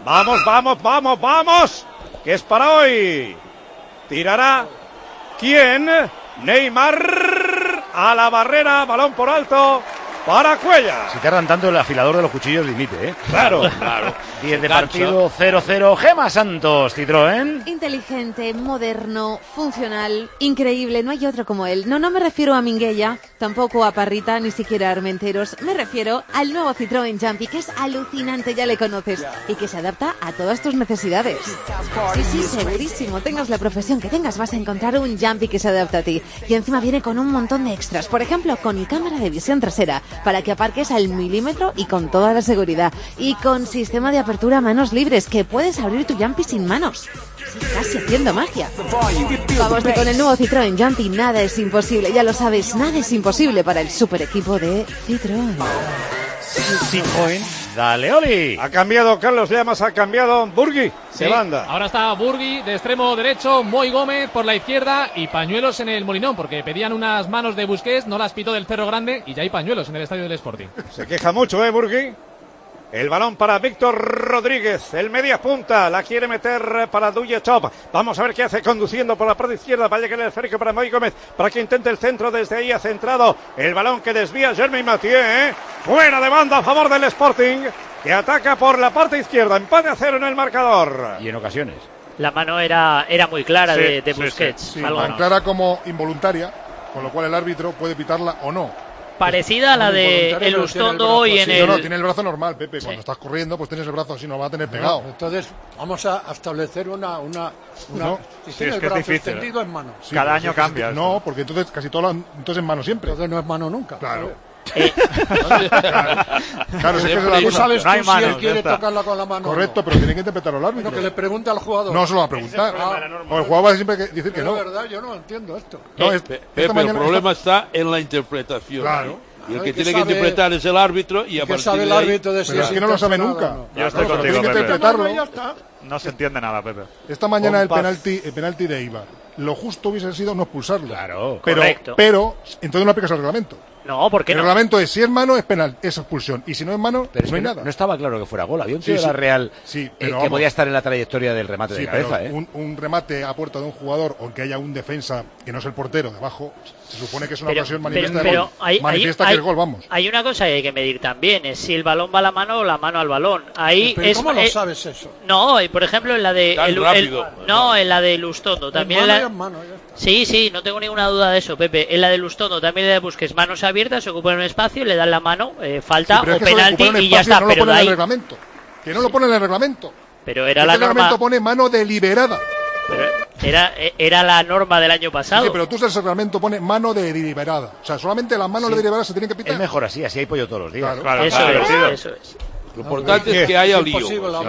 Vamos. Que es para hoy. Tirará. ¿Quién? Neymar. a la barrera, balón por alto para Cuellar. Si tardan tanto, el afilador de los cuchillos dimite, ¿eh? Claro. 10 de partido, 0-0. Gema Santos, Citroën. Inteligente, moderno, funcional, increíble, no hay otro como él. No me refiero a Minguella, tampoco a Parrita, ni siquiera a Armenteros. Me refiero al nuevo Citroën Jumpy, que es alucinante, ya le conoces, y que se adapta a todas tus necesidades. Sí, segurísimo, tengas la profesión que tengas, vas a encontrar un Jumpy que se adapta a ti. Y encima viene con un montón de extras, por ejemplo, con cámara de visión trasera, para que aparques al milímetro y con toda la seguridad. Y con sistema de apertura a manos libres, que puedes abrir tu Jumpy sin manos. Sí, casi haciendo magia. Vamos, que con el nuevo Citroën Jumpy nada es imposible, ya lo sabes, nada es imposible para el super equipo de Citroën. Citroën. Dale, Oli. Ha cambiado Carlos Llamas, ha cambiado Burgui de banda. Ahora está Burgui de extremo derecho, Moy Gómez por la izquierda y pañuelos en el Molinón, porque pedían unas manos de Busquets, no las pitó del Cerro Grande y ya hay pañuelos en el estadio del Sporting. Se queja mucho, Burgui. El balón para Víctor Rodríguez, el media punta, la quiere meter para Douye Top. Vamos a ver qué hace conduciendo por la parte izquierda. Va a llegar el esférico para Moy Gómez, para que intente el centro desde ahí, ha centrado el balón que desvía Jeremy Mathieu, fuera de banda a favor del Sporting, que ataca por la parte izquierda, empate a 0 en el marcador. Y en ocasiones. La mano era muy clara de Busquets. Sí, tan clara como involuntaria, con lo cual el árbitro puede pitarla o no. Parecida a la de Elustondo hoy en el... No, tiene el brazo normal, Pepe. Sí. Cuando estás corriendo, pues tienes el brazo así, no lo va a tener pegado. Entonces, vamos a establecer una no, si tiene el brazo extendido en mano. Sí, cada año cambia. No, porque entonces casi todo entonces en mano siempre. Entonces no es mano nunca. Claro. Claro, es que tú sabes no si él quiere tocarla con la mano. Correcto, pero tiene que interpretarlo el árbitro. No, que le pregunte al jugador. No se lo va a preguntar. O el jugador va a siempre decir que no. Es verdad, yo no entiendo esto. Pepe, el problema está en la interpretación. Claro. Y el que tiene que interpretar es el árbitro y a partir sabe el árbitro de pero es que no lo sabe nunca. Yo estoy contigo, tiene que interpretarlo. No se entiende nada, Pepe. Esta mañana el penalti de Eibar. Lo justo hubiese sido no expulsarlo. Claro, pero entonces no aplicas el reglamento. No, ¿por qué no? El reglamento es, si es mano, es penal, es expulsión. Y si no es mano, pero no hay nada. No estaba claro que fuera gol. Había un tío de la Real que podía estar en la trayectoria del remate de cabeza. Un remate a puerta de un jugador, o que haya un defensa que no es el portero debajo, se supone que es una ocasión manifiesta de gol. Manifiesta que es gol, vamos. Hay una cosa que hay que medir también, es si el balón va a la mano o la mano al balón. Ahí pero ¿cómo lo sabes eso? No, por ejemplo en la de en la de Lustondo también Sí, no tengo ninguna duda de eso, Pepe. En la de Lustondo también le da Busquets manos abiertas, se ocupa en un espacio, le dan la mano, falta o penalti y ya está. No pero lo pone en el reglamento. Que no lo pone en el reglamento. Pero era la norma. El reglamento pone mano deliberada. Pero era la norma del año pasado. Sí, pero tú el reglamento pone mano deliberada. O sea, solamente las manos deliberadas se tienen que pitar. Es mejor así hay pollo todos los días. Claro. Eso es. Lo importante es que haya lío.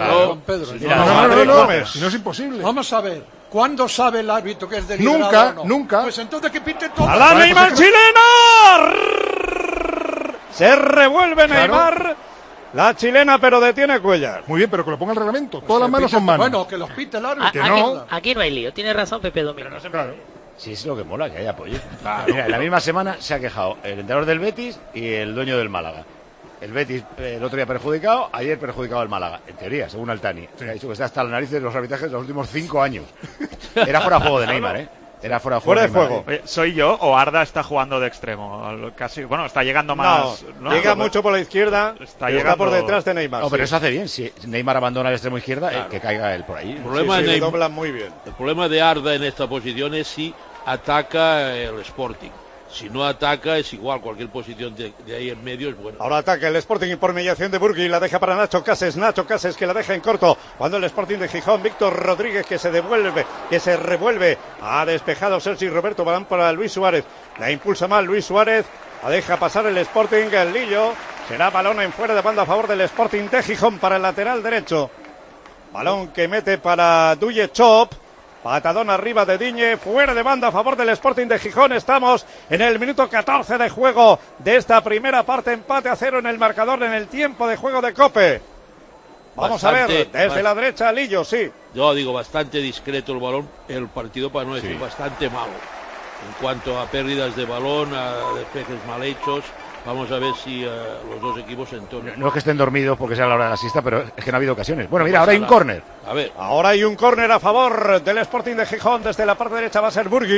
No, si no es imposible. Vamos a ver. ¿Cuándo sabe el árbitro que es deliberado? Nunca. Pues entonces que pinte todo. ¡A la Neymar chilena! Se revuelve Neymar. La chilena, pero detiene Cuellar. Muy bien, pero que lo ponga el reglamento. Todas las manos son manos. Bueno, que los pite el árbitro. Aquí no hay lío. Tiene razón Pepe Domingo. Claro. Sí, es lo que mola, que haya apoyo. Mira, en la misma semana se ha quejado el entrenador del Betis y el dueño del Málaga. El Betis el otro día perjudicado, ayer perjudicado al Málaga. En teoría, según Altani. Sí. Ha dicho que está hasta la nariz de los arbitrajes de los últimos 5 años. Era fuera de juego de Neymar, Era fuera de juego. ¿Soy yo o Arda está jugando de extremo? Casi, bueno, está llegando más. No, llega mucho por la izquierda, está por detrás de Neymar. No, pero eso hace bien. Si Neymar abandona el extremo izquierda, que caiga él por ahí. El problema de Neymar, dobla muy bien. El problema de Arda en esta posición es si ataca el Sporting. Si no ataca, es igual, cualquier posición de ahí en medio es buena. Ahora ataca el Sporting por mediación de Burgui, la deja para Nacho Cases que la deja en corto. Cuando el Sporting de Gijón, Víctor Rodríguez que se revuelve. Ha despejado Sergi Roberto, balón para Luis Suárez. La impulsa mal Luis Suárez, la deja pasar el Sporting, el Lillo. Será balón en fuera de banda a favor del Sporting de Gijón para el lateral derecho. Balón que mete para Douye Chop. Patadón arriba de Diñe, fuera de banda a favor del Sporting de Gijón. Estamos en el minuto 14 de juego de esta primera parte, empate a 0 en el marcador en el tiempo de juego de COPE. Vamos a ver, desde la derecha Lillo, sí. Yo digo, bastante discreto el partido, para no decir bastante malo. En cuanto a pérdidas de balón, a despejes mal hechos. Vamos a ver si los dos equipos se entonan. No es que estén dormidos porque sea la hora de la siesta, pero es que no ha habido ocasiones. Bueno, mira, ahora hay un córner. A ver. Ahora hay un córner a favor del Sporting de Gijón. Desde la parte derecha va a ser Burgui.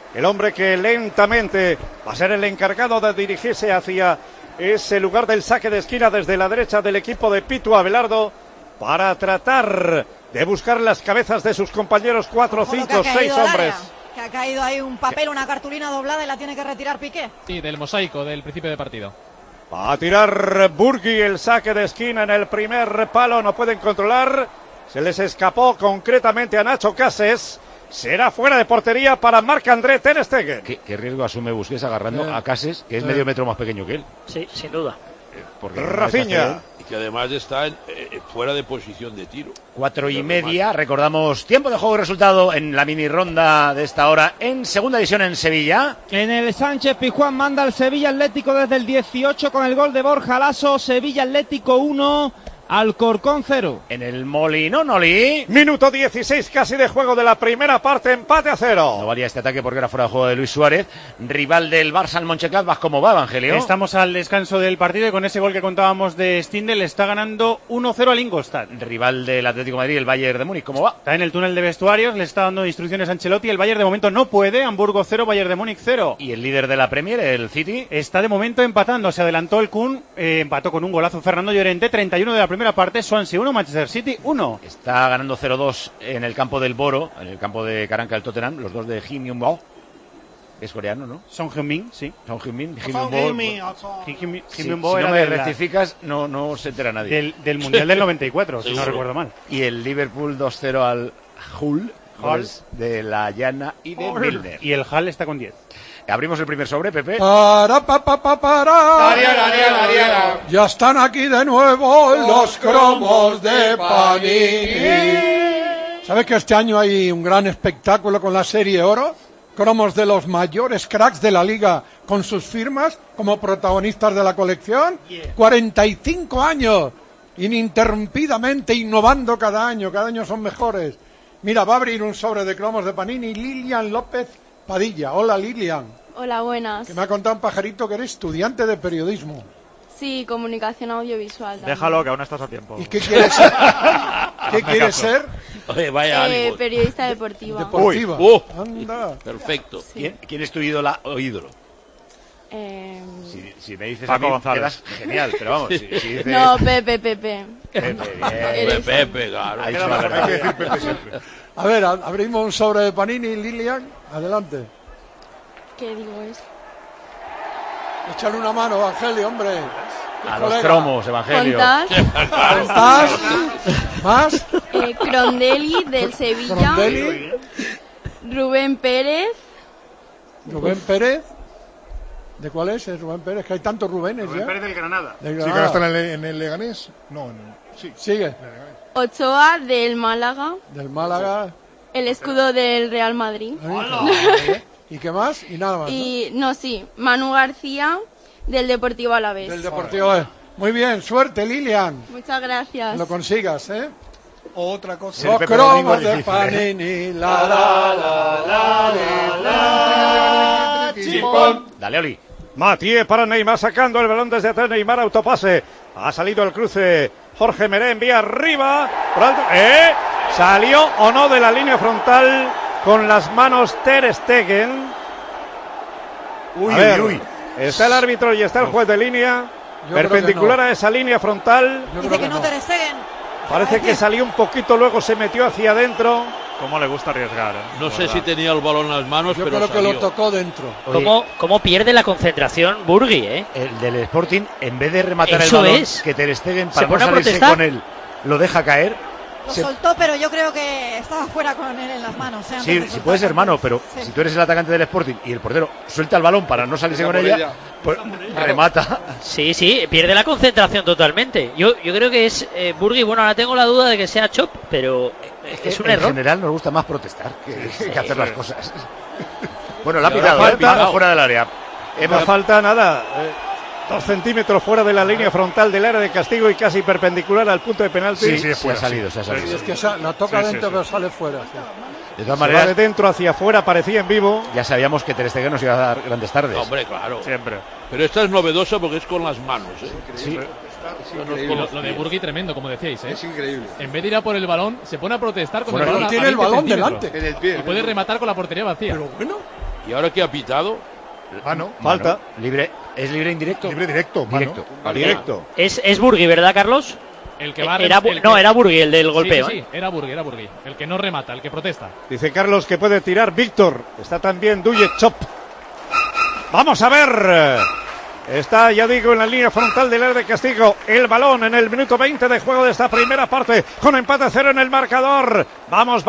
el hombre que lentamente va a ser el encargado de dirigirse hacia ese lugar del saque de esquina desde la derecha del equipo de Pitu Abelardo para tratar de buscar las cabezas de sus compañeros, 4, 5, 6 hombres. Que ha caído ahí un papel, una cartulina doblada y la tiene que retirar Piqué. Sí, del mosaico del principio de partido. Va a tirar Burgui el saque de esquina en el primer palo, no pueden controlar. Se les escapó concretamente a Nacho Cases. Será fuera de portería para Marc-André ter Stegen. ¿Qué riesgo asume Busquets agarrando a Cases, que es medio metro más pequeño que él? Sí, sin duda. Rafinha. Y que además está fuera de posición de tiro. 4:30, recordamos tiempo de juego y resultado en la mini ronda de esta hora en segunda división en Sevilla. En el Sánchez Pizjuán manda el Sevilla Atlético desde el 18 con el gol de Borja Lasso. Sevilla Atlético 1, Alcorcón 0. En el Molinón-Oli. Minuto 16 casi de juego de la primera parte, empate a 0. No valía este ataque porque era fuera de juego de Luis Suárez. Rival del Barça, el Mönchengladbach. ¿Cómo va, Evangelio? Estamos al descanso del partido y con ese gol que contábamos de Stindl está ganando 1-0 al Ingolstadt. Rival del Atlético de Madrid, el Bayern de Múnich. ¿Cómo va? Está en el túnel de vestuarios, le está dando instrucciones a Ancelotti. El Bayern de momento no puede. Hamburgo 0, Bayern de Múnich 0. ¿Y el líder de la Premier, el City? Está de momento empatando. Se adelantó el Kun, empató con un golazo Fernando Llorente. 31 de la primera parte, Swansea 1, Manchester City 1. Está ganando 0-2 en el campo del Boro, en el campo de Caranca del Tottenham, los dos de Kim Myung-bo. Es coreano, ¿no? Son Heung-min, sí. Son Heung-min. Si no me rectificas, no se entera nadie. Del Mundial del 94, si no recuerdo mal. Y el Liverpool 2-0 al Hull, goles de la Llana y de Milner. Y el Hull está con 10. Abrimos el primer sobre, Pepe. Para. Ya están aquí de nuevo los cromos de Panini. ¿Sabes que este año hay un gran espectáculo con la Serie Oro? Cromos de los mayores cracks de la liga con sus firmas como protagonistas de la colección. 45 años, ininterrumpidamente innovando cada año son mejores. Mira, va a abrir un sobre de cromos de Panini Lilian López Padilla. Hola, Lilian. Hola, buenas. Que me ha contado un pajarito que eres estudiante de periodismo. Sí, comunicación audiovisual también. Déjalo, que aún estás a tiempo. ¿Y qué quieres ser? ¿Qué quieres ser? Oye, vaya ánimo. Periodista deportiva. Deportiva. Anda. Perfecto. Sí. ¿Quién es tu ídola o ídolo? Si me dices Paco a mí, González. quedas genial, pero vamos, si dices... No, Pepe. Pepe, claro. Hay que decir Pepe siempre. A ver, abrimos un sobre de Panini, Lilian. Adelante. ¿Qué digo eso? Échale una mano, Evangelio, hombre. A los cromos, Evangelio. ¿Contás? ¿Más? Crondelli del Sevilla. Crondelli. Rubén Pérez. Rubén Pérez. ¿De cuál es Rubén Pérez? Que hay tantos Rubenes ya. Rubén Pérez del Granada. Del Sí, que ahora está en el Leganés. No, sí. Sigue. Ochoa del Málaga. Del Málaga. El escudo del Real Madrid. ¿Y qué más? Y nada más. Y Manu García del Deportivo Alavés. Del Deportivo. Muy bien, suerte, Lilian. Muchas gracias. Lo consigas, ¿eh? Otra cosa. Los cromos de Panini. La, chipón. Dale, Oli. Mathieu para Neymar, sacando el balón desde atrás. Neymar, autopase. Ha salido el cruce. Jorge Meré envía arriba. Por alto. ¿Salió o no de la línea frontal con las manos ter Stegen? Uy. Está el árbitro y está el juez de línea. Perpendicular a esa línea frontal. Dice que no ter Stegen. Parece que salió un poquito, luego se metió hacia adentro. ¿Cómo le gusta arriesgar? No sé si tenía el balón en las manos, Yo pero creo salió. que lo tocó dentro. ¿Cómo pierde la concentración Burgui, El del Sporting, en vez de rematar Eso el balón, es. que ter Stegen, ¿Se para no pone a salirse protestar? con él, lo deja caer. Lo soltó, pero yo creo que estaba fuera con él en las manos. Sí, si puedes, hermano, pero Sí. si tú eres el atacante del Sporting y el portero suelta el balón para no salirse con ella, pues remata. Sí, pierde la concentración totalmente. Yo creo que es Burgui. Bueno, ahora tengo la duda de que sea Chop, pero es un en error. general nos gusta más protestar que hacer las cosas. Bueno, la ha Y pitado, ahora falta- fuera del área. No falta nada. 2 centímetros fuera de la línea frontal del área de castigo y casi perpendicular al punto de penalti. Sí, se ha salido. Es que la toca dentro, pero sale fuera. Sí. De todas Se va maneras, de dentro hacia afuera, parecía en vivo. ya sabíamos que ter Stegen nos iba a dar grandes tardes. Hombre, claro. Siempre. Pero esta es novedosa porque es con las manos. Sí. Lo de Burgui tremendo, como decíais, ¿eh? Es increíble. En vez de ir a por el balón, se pone a protestar con Bueno, el balón. tiene a el 20 balón centímetros. delante. En el pie. Y puede rematar con la portería vacía. Pero bueno. ¿Y ahora qué ha pitado? Mano, falta. Libre, ¿es libre indirecto? Libre directo, mano. Directo. Es Burgui, ¿verdad, Carlos? El que va era Burgui el del golpeo. Sí, era Burgui. El que no remata, el que protesta. Dice Carlos que puede tirar Víctor. Está también Duje Chop. Vamos a ver. Está, ya digo, en la línea frontal del área de castigo. El balón en el minuto 20 de juego de esta primera parte. Con empate a 0 en el marcador. Vamos,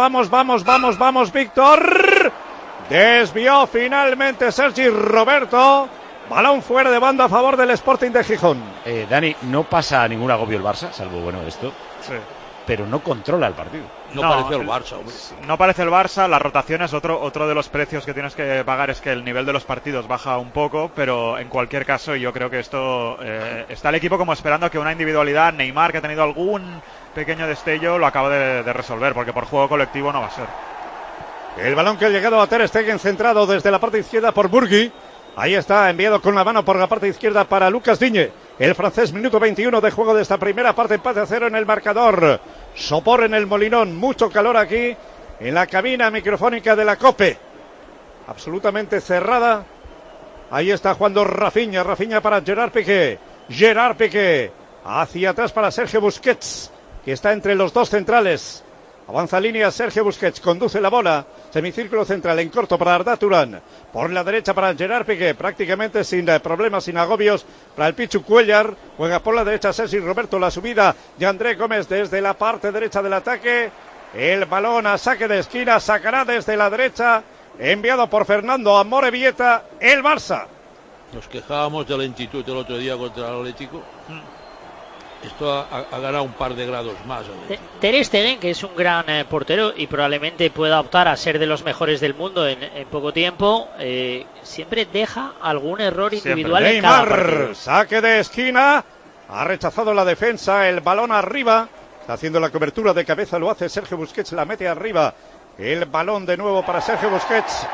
Víctor. Desvió finalmente Sergi Roberto. Balón fuera de banda a favor del Sporting de Gijón. Dani, no pasa ningún agobio el Barça, salvo, esto. Sí. Pero no controla el partido. No parece el Barça, hombre. No parece el Barça. Las rotaciones, otro de los precios que tienes que pagar es que el nivel de los partidos baja un poco, pero en cualquier caso yo creo que esto está el equipo como esperando que una individualidad, Neymar, que ha tenido algún pequeño destello, lo acaba de resolver, porque por juego colectivo no va a ser. El balón que ha llegado a Ter Stegen, centrado desde la parte izquierda por Burgui. Ahí está, enviado con la mano por la parte izquierda para Lucas Digne. El francés, minuto 21 de juego de esta primera parte, empate a 0 en el marcador. Sopor en el Molinón, mucho calor aquí en la cabina microfónica de la COPE. Absolutamente cerrada. Ahí está jugando Rafinha para Gerard Piqué. Gerard Piqué hacia atrás para Sergio Busquets, que está entre los dos centrales. Avanza línea Sergio Busquets, conduce la bola, semicírculo central en corto para Arda Turán, por la derecha para Gerard Piqué, prácticamente sin problemas, sin agobios para el Pichu Cuellar, juega por la derecha Sergi Roberto, la subida de André Gómez desde la parte derecha del ataque, el balón a saque de esquina, sacará desde la derecha, enviado por Fernando Amorebieta, el Barça. Nos quejábamos de la lentitud el otro día contra el Atlético. Esto ha ganado un par de grados más. Ter Stegen, que es un gran portero y probablemente pueda optar a ser de los mejores del mundo en poco tiempo, siempre deja algún error individual en cada partido. Saque de esquina, ha rechazado la defensa, el balón arriba, está haciendo la cobertura de cabeza, lo hace Sergio Busquets, la mete arriba, el balón de nuevo para Sergio Busquets.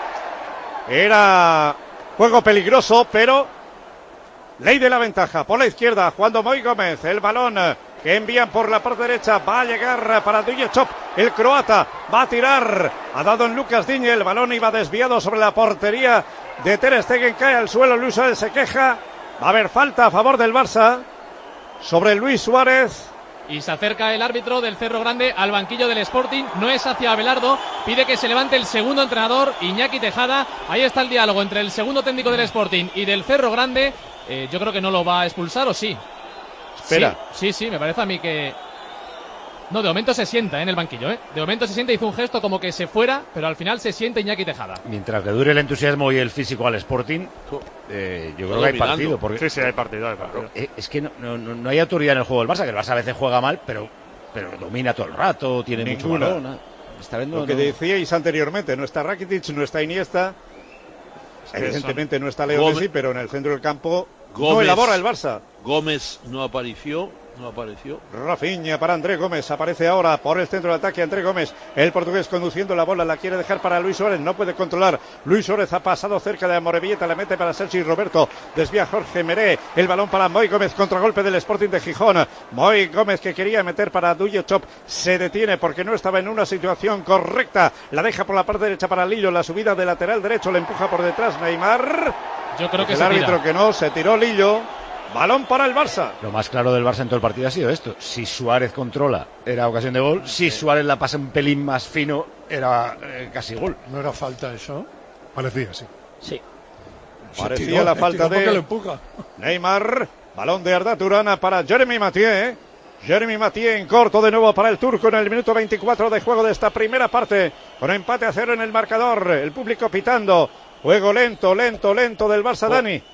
Era juego peligroso, pero ley de la ventaja, por la izquierda, jugando Moi Gómez, el balón que envían por la parte derecha, va a llegar para Duje Chop, el croata, va a tirar, ha dado en Lucas Digne, el balón iba desviado sobre la portería de Ter Stegen, cae al suelo, Luis Suárez se queja, va a haber falta a favor del Barça, sobre Luis Suárez. Y se acerca el árbitro del Cerro Grande al banquillo del Sporting, no es hacia Abelardo, pide que se levante el segundo entrenador, Iñaki Tejada, ahí está el diálogo entre el segundo técnico del Sporting y del Cerro Grande. Yo creo que no lo va a expulsar, ¿o sí? Espera. Sí, me parece a mí que... No, de momento se sienta en el banquillo, ¿eh? De momento se sienta, hizo un gesto como que se fuera, pero al final se sienta Iñaki Tejada. Mientras que dure el entusiasmo y el físico al Sporting, yo creo que hay partido. Porque, sí, hay partido. Es que no hay autoridad en el juego del Barça, que el Barça a veces juega mal, pero domina todo el rato, tiene mucho balón. Lo que decíais anteriormente, no está Rakitic, no está Iniesta... Evidentemente no está Leo Messi, pero en el centro del campo Gómez, no elabora el Barça. Gómez no apareció. Rafinha para André Gómez, aparece ahora por el centro de ataque André Gómez, el portugués conduciendo la bola, la quiere dejar para Luis Suárez, no puede controlar, Luis Suárez ha pasado cerca de Amorebieta, la mete para Sergi Roberto, desvía Jorge Meré, el balón para Moi Gómez, contragolpe del Sporting de Gijón, Moi Gómez que quería meter para Duje Chop, se detiene porque no estaba en una situación correcta, la deja por la parte derecha para Lillo, la subida de lateral derecho, le empuja por detrás Neymar, yo creo que el árbitro que no, se tiró Lillo. Balón para el Barça. Lo más claro del Barça en todo el partido ha sido esto. Si Suárez controla, era ocasión de gol. Si Suárez la pasa un pelín más fino, era casi gol. ¿No era falta eso? Parecía, sí. Sí. Parecía la falta de lo empuja. Neymar. Balón de Arda Turán para Jeremy Mathieu. Jeremy Mathieu en corto de nuevo para el turco en el minuto 24 de juego de esta primera parte. Con empate a 0 en el marcador. El público pitando. Juego lento del Barça, Dani.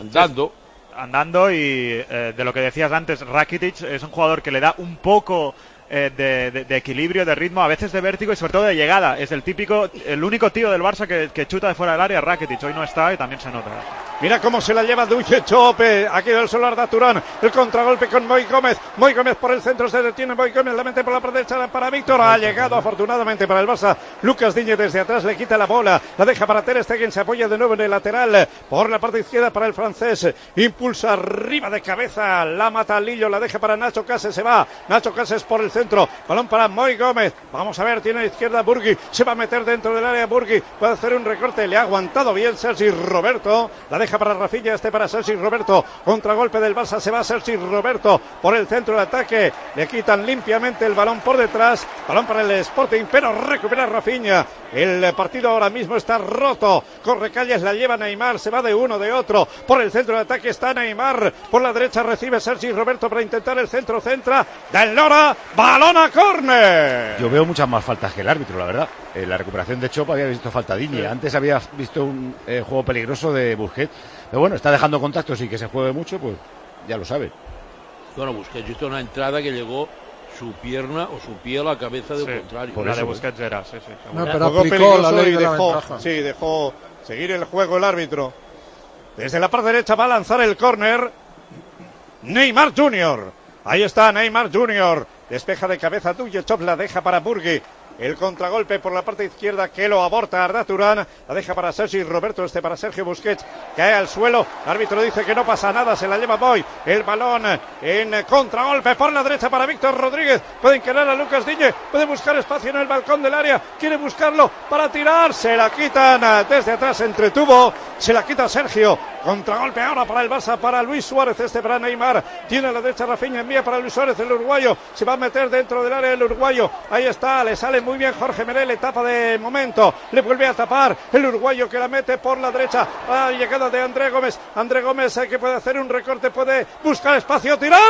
Andando y de lo que decías antes, Rakitic es un jugador que le da un poco de equilibrio, de ritmo, a veces de vértigo y sobre todo de llegada. Es el único tío del Barça que chuta de fuera del área, Rakitic. Hoy no está y también se nota. Mira cómo se la lleva Duche Chope. Aquí del suelo Arda Turán. El contragolpe con Moy Gómez. Moy Gómez por el centro. Se detiene Moy Gómez. La mete por la parte derecha para Víctor. Ha llegado afortunadamente para el Barça. Lucas Digne desde atrás le quita la bola. La deja para Ter Stegen. Se apoya de nuevo en el lateral. Por la parte izquierda para el francés. Impulsa arriba de cabeza. La mata al Lillo. La deja para Nacho Cases. Se va. Nacho Cases por el centro. Balón para Moy Gómez. Vamos a ver. Tiene a la izquierda Burgui. Se va a meter dentro del área Burgui. Puede hacer un recorte. Le ha aguantado bien Sergi Roberto. La deja para Rafinha, para Sergi Roberto, contragolpe del Barça, se va Sergi Roberto por el centro del ataque, le quitan limpiamente el balón por detrás, balón para el Sporting, pero recupera Rafinha. El partido ahora mismo está roto, corre calles, la lleva Neymar, se va de uno, de otro, por el centro del ataque está Neymar, por la derecha recibe Sergi Roberto para intentar el centro, centra, Del Nora, balón a córner. Yo veo muchas más faltas que el árbitro, la verdad. En la recuperación de Chop había visto falta Digne, antes había visto un juego peligroso de Busquets. Pero bueno, está dejando contactos y que se juegue mucho, pues ya lo sabe. Bueno, Busquets hizo una entrada que llegó su pierna o su pie a la cabeza del contrario. Por la de Busquets era, sí. No, pero aplicó la ley de la ventaja. Sí, dejó seguir el juego el árbitro. Desde la parte derecha va a lanzar el córner Neymar Jr. Ahí está Neymar Jr. Despeja de cabeza Duchechov, la deja para Burgui. El contragolpe por la parte izquierda que lo aborta Arda Turán. La deja para Sergi Roberto, para Sergio Busquets. Cae al suelo. El árbitro dice que no pasa nada. Se la lleva Boy. El balón en contragolpe por la derecha para Víctor Rodríguez. Pueden querer a Lucas Digne. Puede buscar espacio en el balcón del área. Quiere buscarlo para tirar. Se la quitan desde atrás. Entretuvo. Se la quita Sergio. Contragolpe ahora para el Barça, para Luis Suárez, para Neymar. Tiene a la derecha Rafinha, envía para Luis Suárez, el uruguayo. Se va a meter dentro del área el uruguayo. Ahí está, le sale muy bien Jorge Meré, le tapa de momento. Le vuelve a tapar el uruguayo que la mete por la derecha. La llegada de André Gómez. André Gómez que puede hacer un recorte, puede buscar espacio, tirar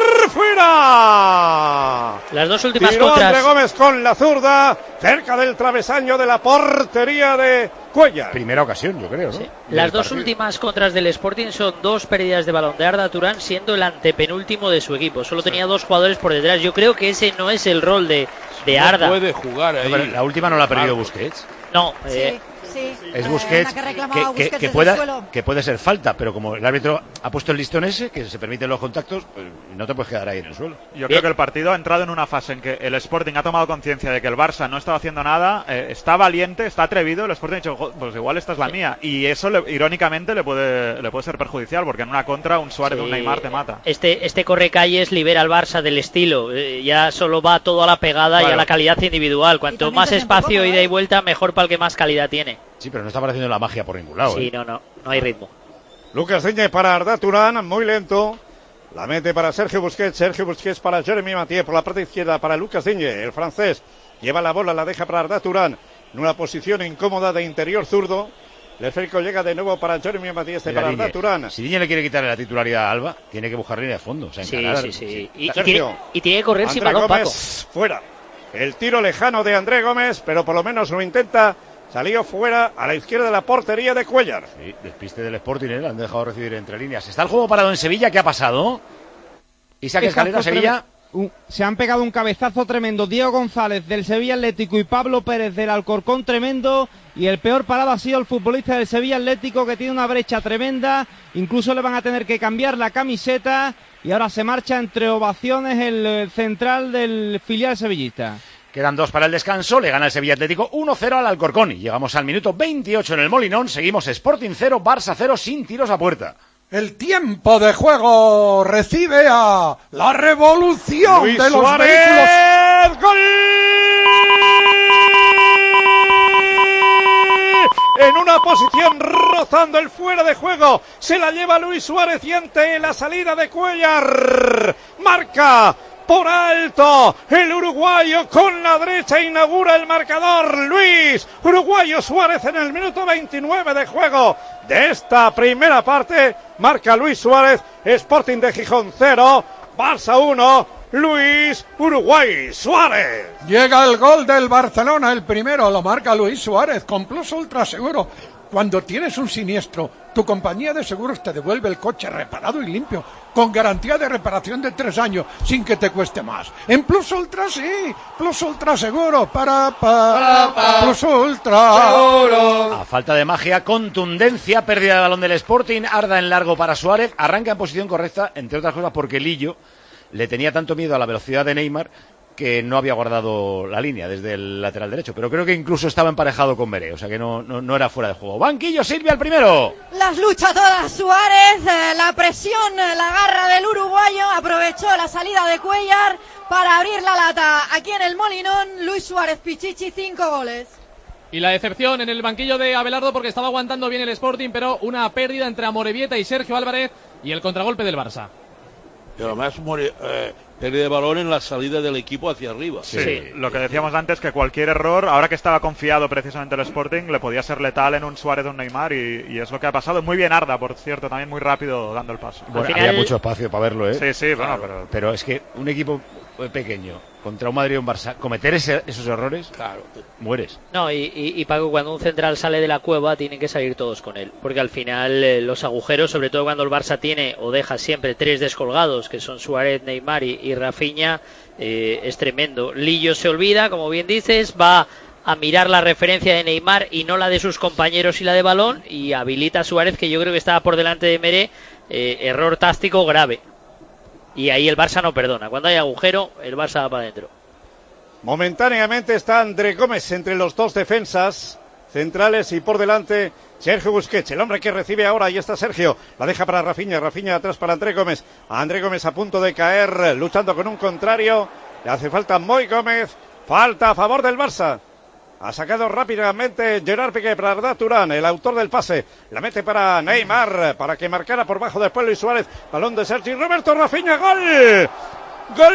fuera. Las dos últimas tiró contras. André Gómez con la zurda, cerca del travesaño de la portería de Cuellar. Primera ocasión, yo creo, ¿no? Sí. Las dos últimas contras del Sporting son dos pérdidas de balón de Arda Turán, siendo el antepenúltimo de su equipo. Solo tenía dos jugadores por detrás. Yo creo que ese no es el rol de Arda. No puede jugar ahí. No, la última no la ha perdido Busquets. No, Sí, es Busquets, que puede ser falta, pero como el árbitro ha puesto el listón ese, que se permiten los contactos, pues no te puedes quedar ahí en el suelo. Yo creo que el partido ha entrado en una fase en que el Sporting ha tomado conciencia de que el Barça no estaba haciendo nada, está valiente, está atrevido, el Sporting ha dicho, pues igual esta es la mía, y eso irónicamente le puede ser perjudicial, porque en una contra un Suárez, un Neymar te mata. Este correcalles libera al Barça del estilo, ya solo va todo a la pegada y a la calidad individual. Cuanto más espacio, ida y vuelta, mejor para el que más calidad tiene. Sí, pero no está apareciendo la magia por ningún lado. Sí, no hay ritmo. Lucas Digne para Arda Turán, muy lento. La mete para Sergio Busquets para Jeremy Mathieu, por la parte izquierda para Lucas Digne, el francés. Lleva la bola, la deja para Arda Turán, en una posición incómoda de interior zurdo. El esférico llega de nuevo para Jeremy Mathieu, para Arda Turán. Si Digne le quiere quitarle la titularidad a Alba, tiene que buscar línea de fondo. O sea, sí. Y tiene que correr sin balón, Gómez, Paco. Fuera. El tiro lejano de André Gómez, pero por lo menos lo intenta. Salió fuera a la izquierda de la portería de Cuellar. Sí, despiste del Sporting, han dejado recibir entre líneas. Está el juego parado en Sevilla, ¿qué ha pasado? Isaac Escalera, Sevilla. Se han pegado un cabezazo tremendo Diego González del Sevilla Atlético y Pablo Pérez del Alcorcón, tremendo, y el peor parado ha sido el futbolista del Sevilla Atlético, que tiene una brecha tremenda, incluso le van a tener que cambiar la camiseta, y ahora se marcha entre ovaciones el central del filial sevillista. Quedan 2 para el descanso, le gana el Sevilla Atlético 1-0 al Alcorcón y llegamos al minuto 28 en el Molinón, seguimos Sporting 0, Barça 0 sin tiros a puerta. El tiempo de juego recibe a la revolución Luis de los Suárez, vehículos. ¡Gol! En una posición rozando el fuera de juego, se la lleva Luis Suárez y ante la salida de Cuellar, marca por alto, el uruguayo con la derecha inaugura el marcador. Luis Uruguayo Suárez en el minuto 29 de juego de esta primera parte. Marca Luis Suárez, Sporting de Gijón 0, Barça 1, Luis Uruguay Suárez. Llega el gol del Barcelona, el primero lo marca Luis Suárez con Plus Ultra Seguro. Cuando tienes un siniestro Tu compañía de seguros te devuelve el coche reparado y limpio, con garantía de reparación de 3 años, sin que te cueste más. En Plus Ultra sí, Plus Ultra seguro, Plus Ultra seguro. A falta de magia, contundencia, pérdida de balón del Sporting, Arda en largo para Suárez, arranca en posición correcta, entre otras cosas porque Lillo le tenía tanto miedo a la velocidad de Neymar que no había guardado la línea desde el lateral derecho, pero creo que incluso estaba emparejado con Meré, o sea que no era fuera de juego. Banquillo, Silvia, el primero. Las lucha todas Suárez, la presión, la garra del uruguayo, aprovechó la salida de Cuellar para abrir la lata. Aquí en el Molinón, Luis Suárez Pichichi, 5 goles. Y la decepción en el banquillo de Abelardo porque estaba aguantando bien el Sporting, pero una pérdida entre Amorebieta y Sergio Álvarez y el contragolpe del Barça. Pero además pérdida de balón en la salida del equipo hacia arriba. Sí, lo que decíamos antes, que cualquier error, ahora que estaba confiado precisamente el Sporting, le podía ser letal en un Suárez o un Neymar, y es lo que ha pasado. Muy bien Arda, por cierto, también muy rápido dando el paso. Bueno, había mucho espacio para verlo, ¿eh? Sí, bueno, pero es que un equipo pequeño contra un Madrid y un Barça, cometer esos errores, claro, mueres. No, y Paco, cuando un central sale de la cueva, tienen que salir todos con él, porque al final los agujeros, sobre todo cuando el Barça tiene o deja siempre 3 descolgados, que son Suárez, Neymar y Rafinha, es tremendo. Lillo se olvida, como bien dices, va a mirar la referencia de Neymar y no la de sus compañeros y la de balón, y habilita a Suárez, que yo creo que estaba por delante de Meré, error táctico grave. Y ahí el Barça no perdona. Cuando hay agujero, el Barça va para adentro. Momentáneamente está André Gómez entre los dos defensas centrales y por delante Sergio Busquets, el hombre que recibe ahora. Ahí está Sergio, la deja para Rafinha atrás para André Gómez. André Gómez a punto de caer, luchando con un contrario. Le hace falta Moi Gómez, falta a favor del Barça. Ha sacado rápidamente Gerard Piqué para Arda Turán, el autor del pase. La mete para Neymar, para que marcara por bajo después Luis Suárez. Balón de Sergi Roberto, Rafinha, ¡gol! ¡Gol!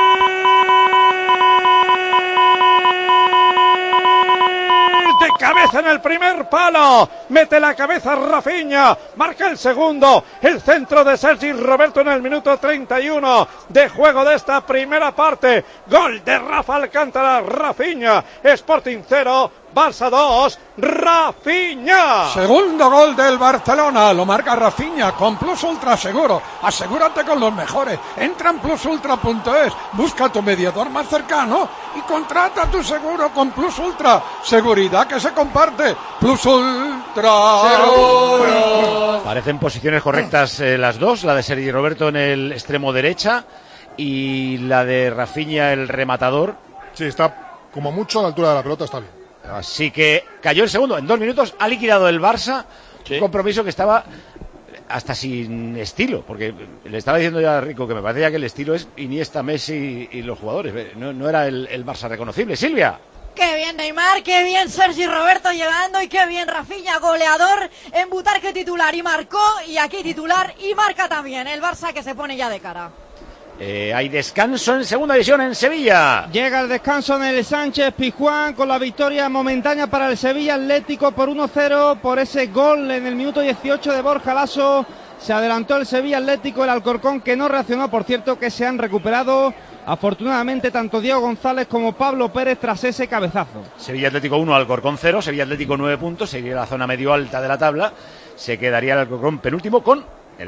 De cabeza en el primer palo, mete la cabeza Rafinha, marca el segundo, el centro de Sergi Roberto en el minuto 31 de juego de esta primera parte. Gol de Rafa Alcántara, Rafinha, Sporting 0, Barça 2, Rafinha. Segundo gol del Barcelona, lo marca Rafinha con Plus Ultra seguro. Asegúrate con los mejores. Entra en plusultra.es, busca tu mediador más cercano y contrata tu seguro con Plus Ultra. Seguridad que se comparte. Plus Ultra seguro. Parecen posiciones correctas las dos, la de Sergi Roberto en el extremo derecha y la de Rafinha, el rematador. Sí, está como mucho a la altura de la pelota, está bien. Así que cayó el segundo. En 2 minutos ha liquidado el Barça. Sí. Un compromiso que estaba hasta sin estilo. Porque le estaba diciendo ya a Rico que me parecía que el estilo es Iniesta, Messi y los jugadores. No era el Barça reconocible. Silvia. Qué bien Neymar, qué bien Sergi Roberto llegando y qué bien Rafinha, goleador en Butarque titular y marcó, y aquí titular y marca también el Barça, que se pone ya de cara. Hay descanso en segunda división en Sevilla. Llega el descanso en el Sánchez Pizjuán con la victoria momentánea para el Sevilla Atlético por 1-0 por ese gol en el minuto 18 de Borja Lasso. Se adelantó el Sevilla Atlético, el Alcorcón, que no reaccionó, por cierto, que se han recuperado afortunadamente tanto Diego González como Pablo Pérez tras ese cabezazo. Sevilla Atlético 1, Alcorcón 0, Sevilla Atlético 9 puntos, seguiría la zona medio alta de la tabla, se quedaría el Alcorcón penúltimo con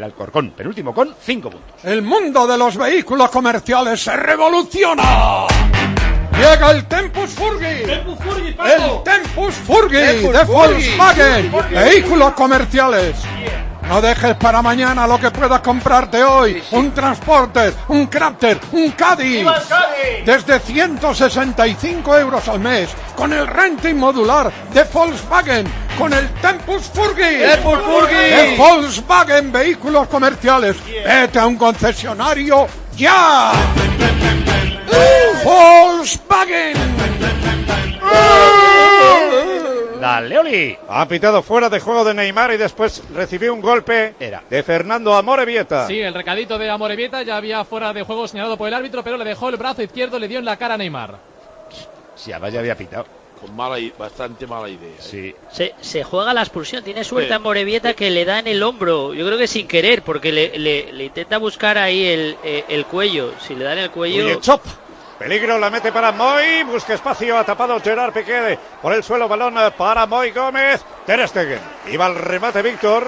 5 puntos. El mundo de los vehículos comerciales se revoluciona. Llega el Tempus Furgi. El Tempus Furgi de Volkswagen. Vehículos comerciales. No dejes para mañana lo que puedas comprarte hoy. Un Transporter, un Crafter, un Caddy. Desde 165 euros al mes. Con el renting modular de Volkswagen. Con el Tempus Furgi. De Volkswagen Vehículos Comerciales. Vete a un concesionario ya. Volkswagen. Dale, Oli. Ha pitado fuera de juego de Neymar y después recibió un golpe de Fernando Amorebieta. Sí, el recadito de Amorebieta, ya había fuera de juego señalado por el árbitro, pero le dejó el brazo izquierdo, le dio en la cara a Neymar. Sí, además ya había pitado. Con bastante mala idea. Sí. Se juega la expulsión, tiene suerte Amorebieta que le da en el hombro, yo creo que sin querer, porque le intenta buscar ahí el cuello. Si le da en el cuello... Uy, chop. Peligro, la mete para Moi, busca espacio, ha tapado Gerard Piqué por el suelo, balón para Moi Gómez, Ter Stegen, iba al remate Víctor,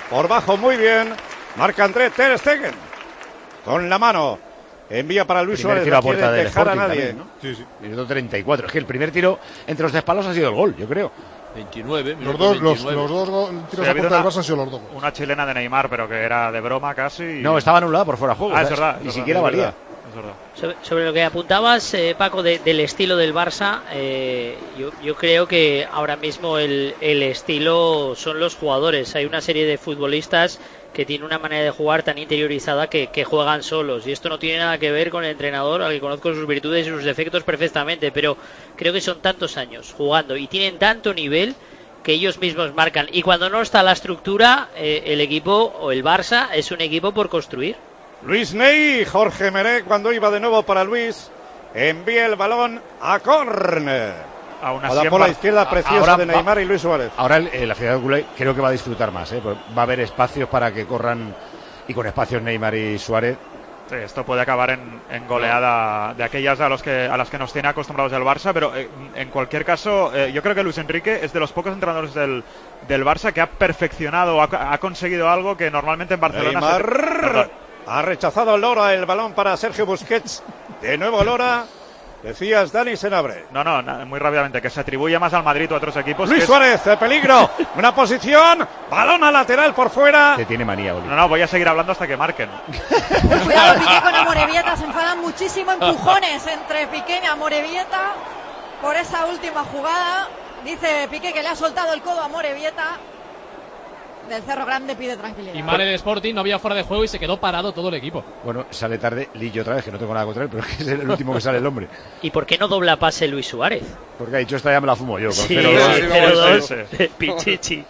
por bajo, muy bien. Marca André Ter Stegen. Con la mano. Envía para Luis Suárez. Tiro a puerta del dejar a Sporting nadie. también, ¿no? Sí. Minuto 34. Es que el primer tiro entre los 2 palos ha sido el gol, yo creo. 29. Los dos tiros a puerta del Barça han sido los dos. Una chilena de Neymar, pero que era de broma casi. No, estaba anulada por fuera de juego. Es verdad. Ni siquiera valía. Sobre lo que apuntabas, Paco, del estilo del Barça, yo creo que ahora mismo el estilo son los jugadores. Hay una serie de futbolistas que tienen una manera de jugar tan interiorizada que juegan solos, y esto no tiene nada que ver con el entrenador, al que conozco sus virtudes y sus defectos perfectamente, pero creo que son tantos años jugando y tienen tanto nivel que ellos mismos marcan, y cuando no está la estructura, el equipo o el Barça es un equipo por construir. Luis Ney, Jorge Meré, cuando iba de nuevo para Luis, envía el balón a córner. Por la izquierda preciosa de Neymar y Luis Suárez. Ahora la ciudad de Culé creo que va a disfrutar más, ¿eh? Va a haber espacios para que corran, y con espacios Neymar y Suárez. Sí, esto puede acabar en goleada de aquellas a las que nos tiene acostumbrados el Barça, pero en cualquier caso, yo creo que Luis Enrique es de los pocos entrenadores del Barça que ha perfeccionado, ha conseguido algo que normalmente en Barcelona... Neymar ha rechazado Lora el balón para Sergio Busquets. De nuevo Lora. Decías Dani Senabre. No, muy rápidamente, que se atribuye más al Madrid o a otros equipos. Luis Suárez, peligro. Una posición. Balón a lateral por fuera. Te tiene manía, Oli. No, voy a seguir hablando hasta que marquen. Cuidado, Piqué con Amorebieta. Se enfadan muchísimo. Empujones entre Piqué y Amorebieta por esa última jugada. Dice Piqué que le ha soltado el codo a Amorebieta. Del Cerro Grande pide tranquilidad. Y mal el Sporting, no había fuera de juego y se quedó parado todo el equipo. Bueno, sale tarde Lillo otra vez, que no tengo nada contra él, pero es que es el último que sale el hombre. ¿Y por qué no dobla pase Luis Suárez? Porque ha dicho, esta ya me la fumo yo, con sí, 0-2. Pichichi.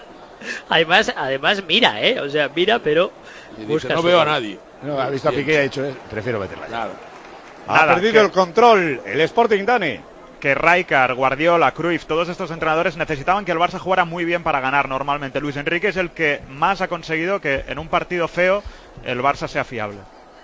Además mira, o sea, mira, pero... Dice, no veo a nadie. No, ha visto a Piqué y ha dicho, prefiero meterla. Claro. Ha perdido el control el Sporting, Dani. Que Rijkaard, Guardiola, Cruyff, todos estos entrenadores necesitaban que el Barça jugara muy bien para ganar normalmente. Luis Enrique es el que más ha conseguido que en un partido feo el Barça sea fiable.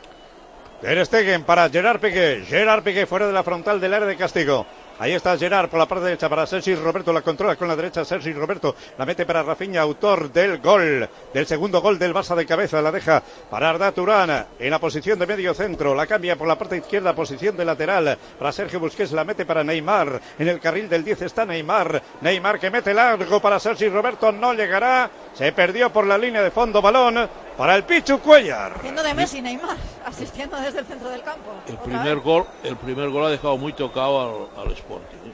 Ter Stegen para Gerard Piqué. Gerard Piqué fuera de la frontal del área de castigo. Ahí está Gerard por la parte derecha para Sergi Roberto, la controla con la derecha Sergi Roberto, la mete para Rafinha, autor del gol, del segundo gol del Barça de cabeza, la deja para Arda Turán en la posición de medio centro, la cambia por la parte izquierda, posición de lateral para Sergio Busquets, la mete para Neymar, en el carril del 10 está Neymar que mete largo para Sergi Roberto, no llegará, se perdió por la línea de fondo, balón para el Pichu Cuellar. Haciendo de Messi Neymar, asistiendo desde el centro del campo. El primer gol ha dejado muy tocado al Sporting.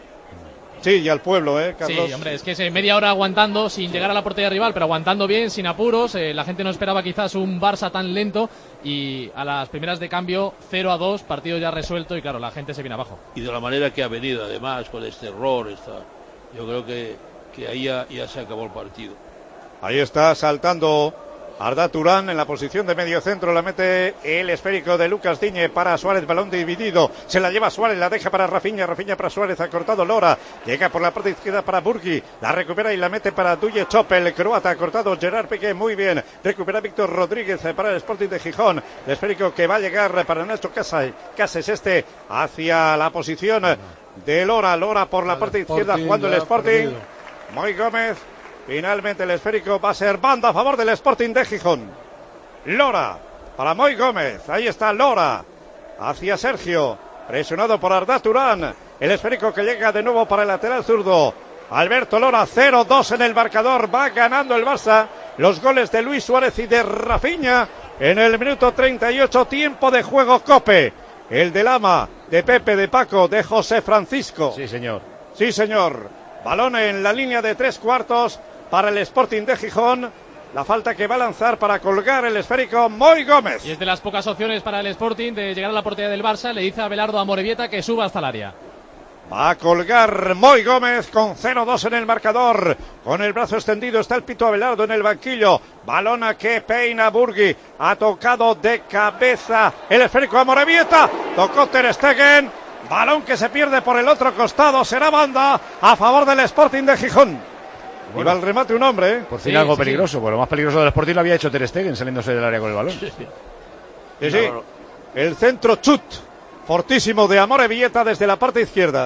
Sí, y al pueblo, Carlos. Sí, hombre, es que es media hora aguantando sin llegar a la portería rival, pero aguantando bien, sin apuros. La gente no esperaba quizás un Barça tan lento, y a las primeras de cambio 0-2, partido ya resuelto, y claro, la gente se viene abajo. Y de la manera que ha venido, además, con este error, yo creo que ahí ya se acabó el partido. Ahí está saltando Arda Turán en la posición de medio centro, la mete el esférico de Lucas Digne para Suárez, balón dividido, se la lleva Suárez, la deja para Rafinha para Suárez, ha cortado Lora, llega por la parte izquierda para Burgi, la recupera y la mete para Duje Chop, el croata, ha cortado Gerard Piqué, muy bien, recupera Víctor Rodríguez para el Sporting de Gijón, el esférico que va a llegar para Nacho Cases, hacia la posición de Lora por la parte izquierda, jugando el Sporting, Moy Gómez. Finalmente el esférico va a ser banda a favor del Sporting de Gijón. Lora para Moy Gómez. Ahí está Lora. Hacia Sergio. Presionado por Arda Turán. El esférico que llega de nuevo para el lateral zurdo. Alberto Lora, 0-2 en el marcador. Va ganando el Barça. Los goles de Luis Suárez y de Rafinha. En el minuto 38, tiempo de juego Cope. El de Lama, de Pepe, de Paco, de José Francisco. Sí, señor. Sí, señor. Balón en la línea de 3/4. Para el Sporting de Gijón, la falta que va a lanzar para colgar el esférico Moy Gómez. Y es de las pocas opciones para el Sporting de llegar a la portería del Barça. Le dice a Abelardo a Amorebieta que suba hasta el área. Va a colgar Moy Gómez con 0-2 en el marcador. Con el brazo extendido está el Pito Abelardo en el banquillo. Balona que peina Burgi. Ha tocado de cabeza el esférico a Amorebieta. Tocó Ter Stegen. Balón que se pierde por el otro costado. Será banda a favor del Sporting de Gijón. Bueno, iba al remate un hombre, Por fin algo peligroso. Pues lo más peligroso del Sporting lo había hecho Ter Stegen saliéndose del área con el balón. Sí. El centro chut fortísimo de Amorebieta desde la parte izquierda.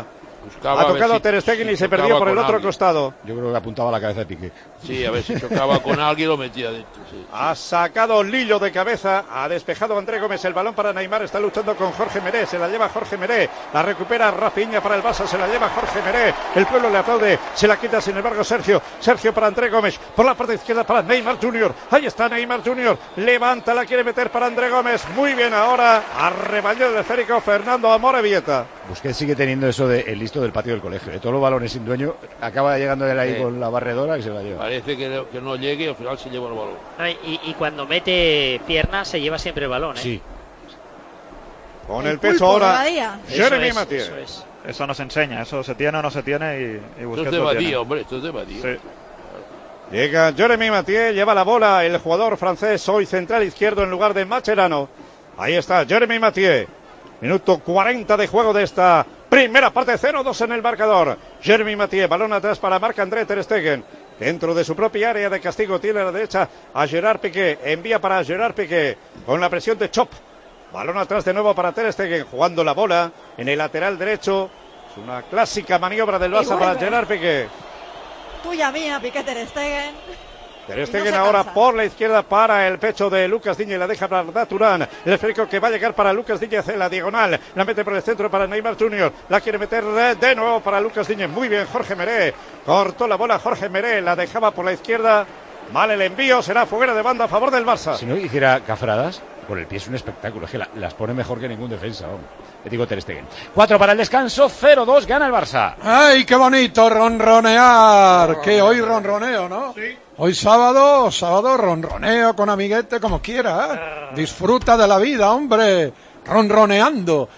Buscaba ha tocado Ter Stegen y se perdió por el otro costado. Yo creo que apuntaba a la cabeza de Piqué. Sí, a ver si chocaba con alguien lo metía dentro. Sí. Ha sacado Lillo de cabeza, ha despejado André Gómez, el balón para Neymar, está luchando con Jorge Meré, se la lleva Jorge Meré, la recupera Rafinha para el Barça, se la lleva Jorge Meré, el pueblo le aplaude, se la quita sin embargo Sergio para André Gómez, por la parte izquierda para Neymar Jr., ahí está Neymar Jr., levanta, la quiere meter para André Gómez, muy bien ahora, arrebañó el esférico Fernando Amorebieta. Busquets sigue teniendo eso de el listo del patio del colegio, todos los balones sin dueño, acaba llegando él ahí con la barredora y se la lleva. Parece que no llegue y al final se lleva el balón. Y cuando mete piernas se lleva siempre el balón, ¿eh? Sí. Con el pecho ahora Jeremy Mathieu. Eso no se enseña, eso se tiene o no se tiene y Busquets esto es de lo tiene. hombre, esto es de Badía. Sí. Llega Jeremy Mathieu, lleva la bola el jugador francés, hoy central izquierdo en lugar de Mascherano. Ahí está Jeremy Mathieu. Minuto 40 de juego de esta primera parte, 0-2 en el marcador. Jeremy Mathieu, balón atrás para Marc-André Ter Stegen. Dentro de su propia área de castigo tiene a la derecha a Gerard Piqué. Envía para Gerard Piqué con la presión de Chop. Balón atrás de nuevo para Ter Stegen, jugando la bola en el lateral derecho. Es una clásica maniobra del Barça para Gerard Piqué. Tuya mía, Piqué Ter Stegen. Ter Stegen ahora por la izquierda para el pecho de Lucas Digne, la deja para Arda Turán, el esférico que va a llegar para Lucas Digne hacia la diagonal, la mete por el centro para Neymar Jr., la quiere meter de nuevo para Lucas Digne, muy bien Jorge Meré, cortó la bola Jorge Meré, la dejaba por la izquierda, mal el envío, será fuera de banda a favor del Barça. Si no hiciera cafradas, por el pie es un espectáculo, es que las pone mejor que ningún defensa, vamos. Le digo Ter Stegen. 4 para el descanso, 0-2, gana el Barça. ¡Ay, qué bonito ronronear! Que hoy ronroneo, ¿no? Sí. Hoy sábado ronroneo con amiguete como quiera. Disfruta de la vida, hombre. Ronroneando.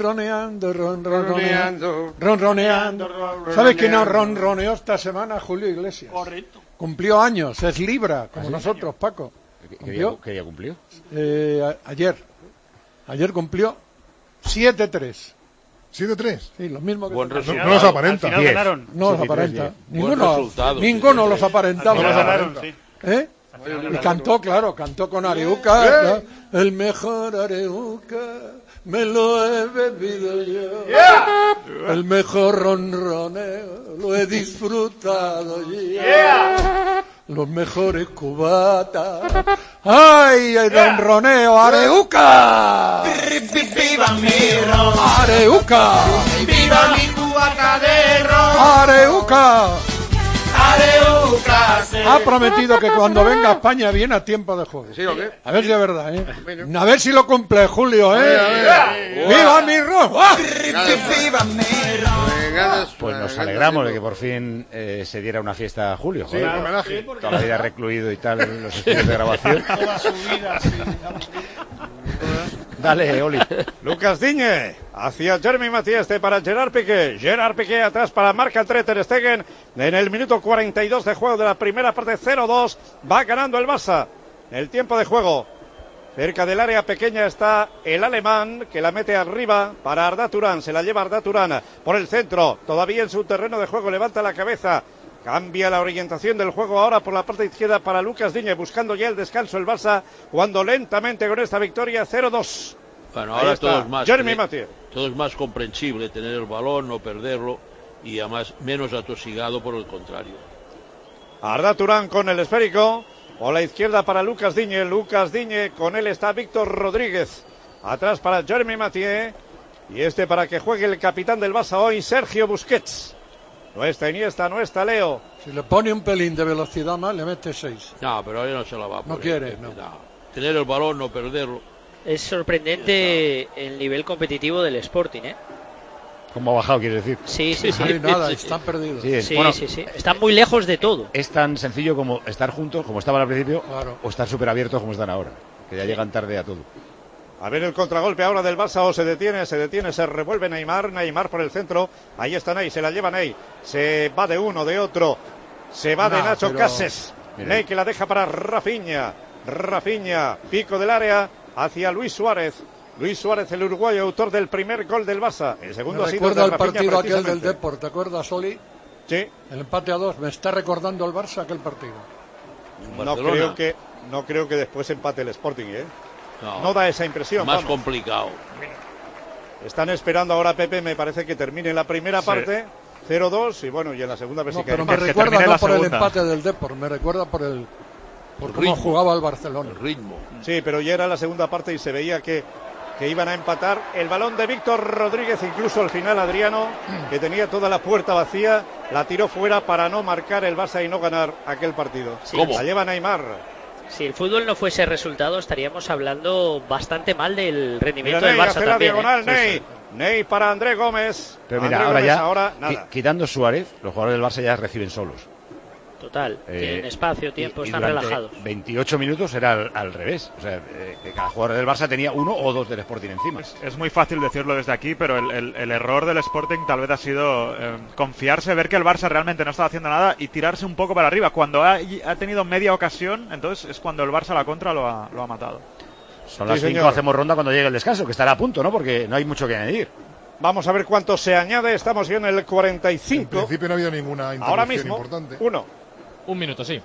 ¿Sabes quién no ronroneó esta semana? Julio Iglesias. Correcto. Cumplió años, es Libra, como nosotros, Paco. ¿Qué día cumplió? Ayer cumplió 7-3. 7-3. Sí, lo mismo que... Buen resultado. No los aparenta. No los aparenta. Ninguno los aparentaba. No los ganaron, sí. ¿Eh? Y cantó con Areuca. El mejor Areuca me lo he bebido yo. Yeah. El mejor ronroneo lo he disfrutado yo. Los mejores cubatas. ¡Ay, el ronroneo! ¡Areuca! ¡Viva mi ron! ¡Areuca! ¡Viva mi cubata de ron! ¡Areuca! ¡Areuca! Ha prometido que cuando venga a España viene a tiempo de juego. ¿Sí o qué? A ver si es verdad, ¿eh? A ver si lo cumple Julio, ¿eh? ¡Viva mi ron! ¡Viva mi ron! Pues nos alegramos de que por fin se diera una fiesta a Julio. Sí, un homenaje. Toda la vida recluido y tal en los estudios de grabación. Toda su vida, sí. Dale, Oli. Lucas Digne hacia Jeremy Mathieu, para Gerard Piqué. Gerard Piqué atrás para Marc-André Ter Stegen. En el minuto 42 de juego de la primera parte, 0-2. Va ganando el Barça. El tiempo de juego. Cerca del área pequeña está el alemán, que la mete arriba para Arda Turán. Se la lleva Arda Turán por el centro. Todavía en su terreno de juego, levanta la cabeza. Cambia la orientación del juego ahora por la parte izquierda para Lucas Digne, buscando ya el descanso el Barça, jugando lentamente con esta victoria 0-2. Bueno, ahora todo es más comprensible, tener el balón, no perderlo y además menos atosigado por el contrario. Arda Turán con el esférico, o la izquierda para Lucas Digne, con él está Víctor Rodríguez, atrás para Jeremy Mathieu y para que juegue el capitán del Barça hoy, Sergio Busquets. No está Iniesta, no está Leo. Si le pone un pelín de velocidad más, le mete 6. No, pero ahí no se la va a poner. No quiere, no. Tener el balón, no perderlo. Es sorprendente el nivel competitivo del Sporting, ¿eh? ¿Cómo ha bajado, quieres decir? Sí. Nada, están perdidos. Sí. Están muy lejos de todo. Es tan sencillo como estar juntos, como estaban al principio, o estar súper abiertos como están ahora. Que ya llegan tarde a todo. A ver el contragolpe ahora del Barça, o se detiene, se revuelve Neymar por el centro, ahí está Ney, se la lleva Ney, se va de uno, de otro, se va de Nacho Cases, Ney que la deja para Rafinha, pico del área hacia Luis Suárez, el uruguayo, autor del primer gol del Barça, el segundo ha sido de el Rafinha, partido aquel del Depor, ¿te acuerdas, Oli? Sí. El empate a 2, me está recordando el Barça aquel partido. No creo que después empate el Sporting, ¿eh? No da esa impresión. Más complicado. Están esperando ahora, Pepe, me parece que termine la primera parte, 0-2, y bueno, y en la segunda vez pero me recuerda no por el empate del Depor, me recuerda por cómo jugaba el Barcelona. El ritmo. Sí, pero ya era la segunda parte y se veía que iban a empatar. El balón de Víctor Rodríguez, incluso al final Adriano, que tenía toda la puerta vacía, la tiró fuera para no marcar el Barça y no ganar aquel partido. Sí. La lleva Neymar. Si el fútbol no fuese resultado, estaríamos hablando bastante mal del rendimiento Mira, del Barça hace la también. diagonal, Ney. Ney para André Gómez. Pero mira, André ahora Gómez, ya, quitando Suárez, los jugadores del Barça ya reciben solos. Total, tienen espacio, tiempo, están relajados. 28 minutos era al revés. O sea, que cada jugador del Barça tenía uno o dos del Sporting encima. Es muy fácil decirlo desde aquí, pero el error del Sporting tal vez ha sido confiarse, ver que el Barça realmente no estaba haciendo nada y tirarse un poco para arriba. Cuando ha tenido media ocasión, entonces es cuando el Barça a la contra lo ha matado. Son las 5, hacemos ronda cuando llegue el descanso, que estará a punto, ¿no? Porque no hay mucho que añadir. Vamos a ver cuánto se añade. Estamos ya en el 45. En principio no ha habido ninguna interrupción ahora mismo, importante. 1. Un minuto, sí.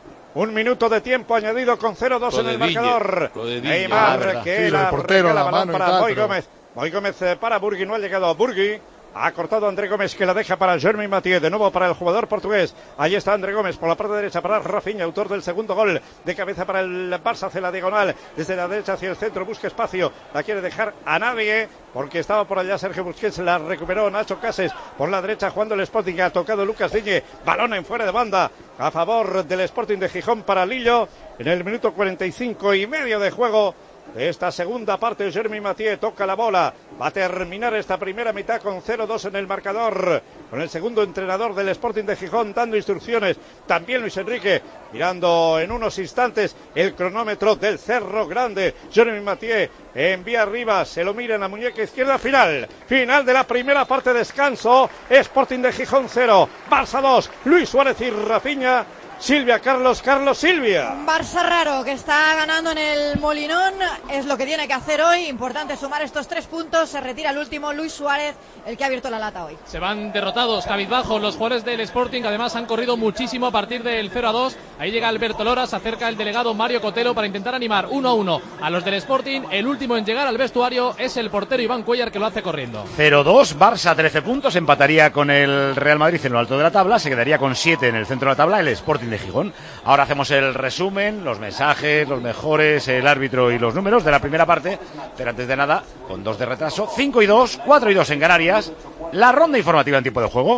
1 minuto de tiempo añadido con 0-2 en el marcador. Neymar, que el portero, la mano para Boy pero... Gómez. Boy Gómez para Burgui, no ha llegado a Burgui. Ha cortado André Gómez, que la deja para Jeremy Mathieu, de nuevo para el jugador portugués. Ahí está André Gómez por la parte derecha para Rafinha, autor del segundo gol. De cabeza para el Barça, hace la diagonal desde la derecha hacia el centro, busca espacio, la quiere dejar a nadie, porque estaba por allá Sergio Busquets, la recuperó Nacho Cases por la derecha jugando el Sporting, ha tocado Lucas Digne, balón en fuera de banda a favor del Sporting de Gijón para Lillo, en el minuto 45 y medio de juego de esta segunda parte. Jeremy Mathieu toca la bola, va a terminar esta primera mitad con 0-2 en el marcador, con el segundo entrenador del Sporting de Gijón dando instrucciones, también Luis Enrique, mirando en unos instantes el cronómetro del Cerro Grande. Jeremy Mathieu envía arriba, se lo mira en la muñeca izquierda, final de la primera parte, descanso, Sporting de Gijón 0, Barça 2, Luis Suárez y Rafinha. Silvia, Carlos, Silvia. Barça raro que está ganando en el Molinón, es lo que tiene que hacer hoy, importante sumar estos 3 puntos, se retira el último Luis Suárez, el que ha abierto la lata hoy. Se van derrotados, cabizbajos los jugadores del Sporting, además han corrido muchísimo a partir del 0-2, ahí llega Alberto Lora, se acerca el delegado Mario Cotelo para intentar animar 1-1 a los del Sporting, el último en llegar al vestuario es el portero Iván Cuellar, que lo hace corriendo. 0-2, Barça 13 puntos, empataría con el Real Madrid en lo alto de la tabla, se quedaría con 7 en el centro de la tabla, el Sporting de Gijón. Ahora hacemos el resumen, los mensajes, los mejores, el árbitro y los números de la primera parte, pero antes de nada, con 2 de retraso, 5-2, 4-2 en Canarias, la ronda informativa en tiempo de juego.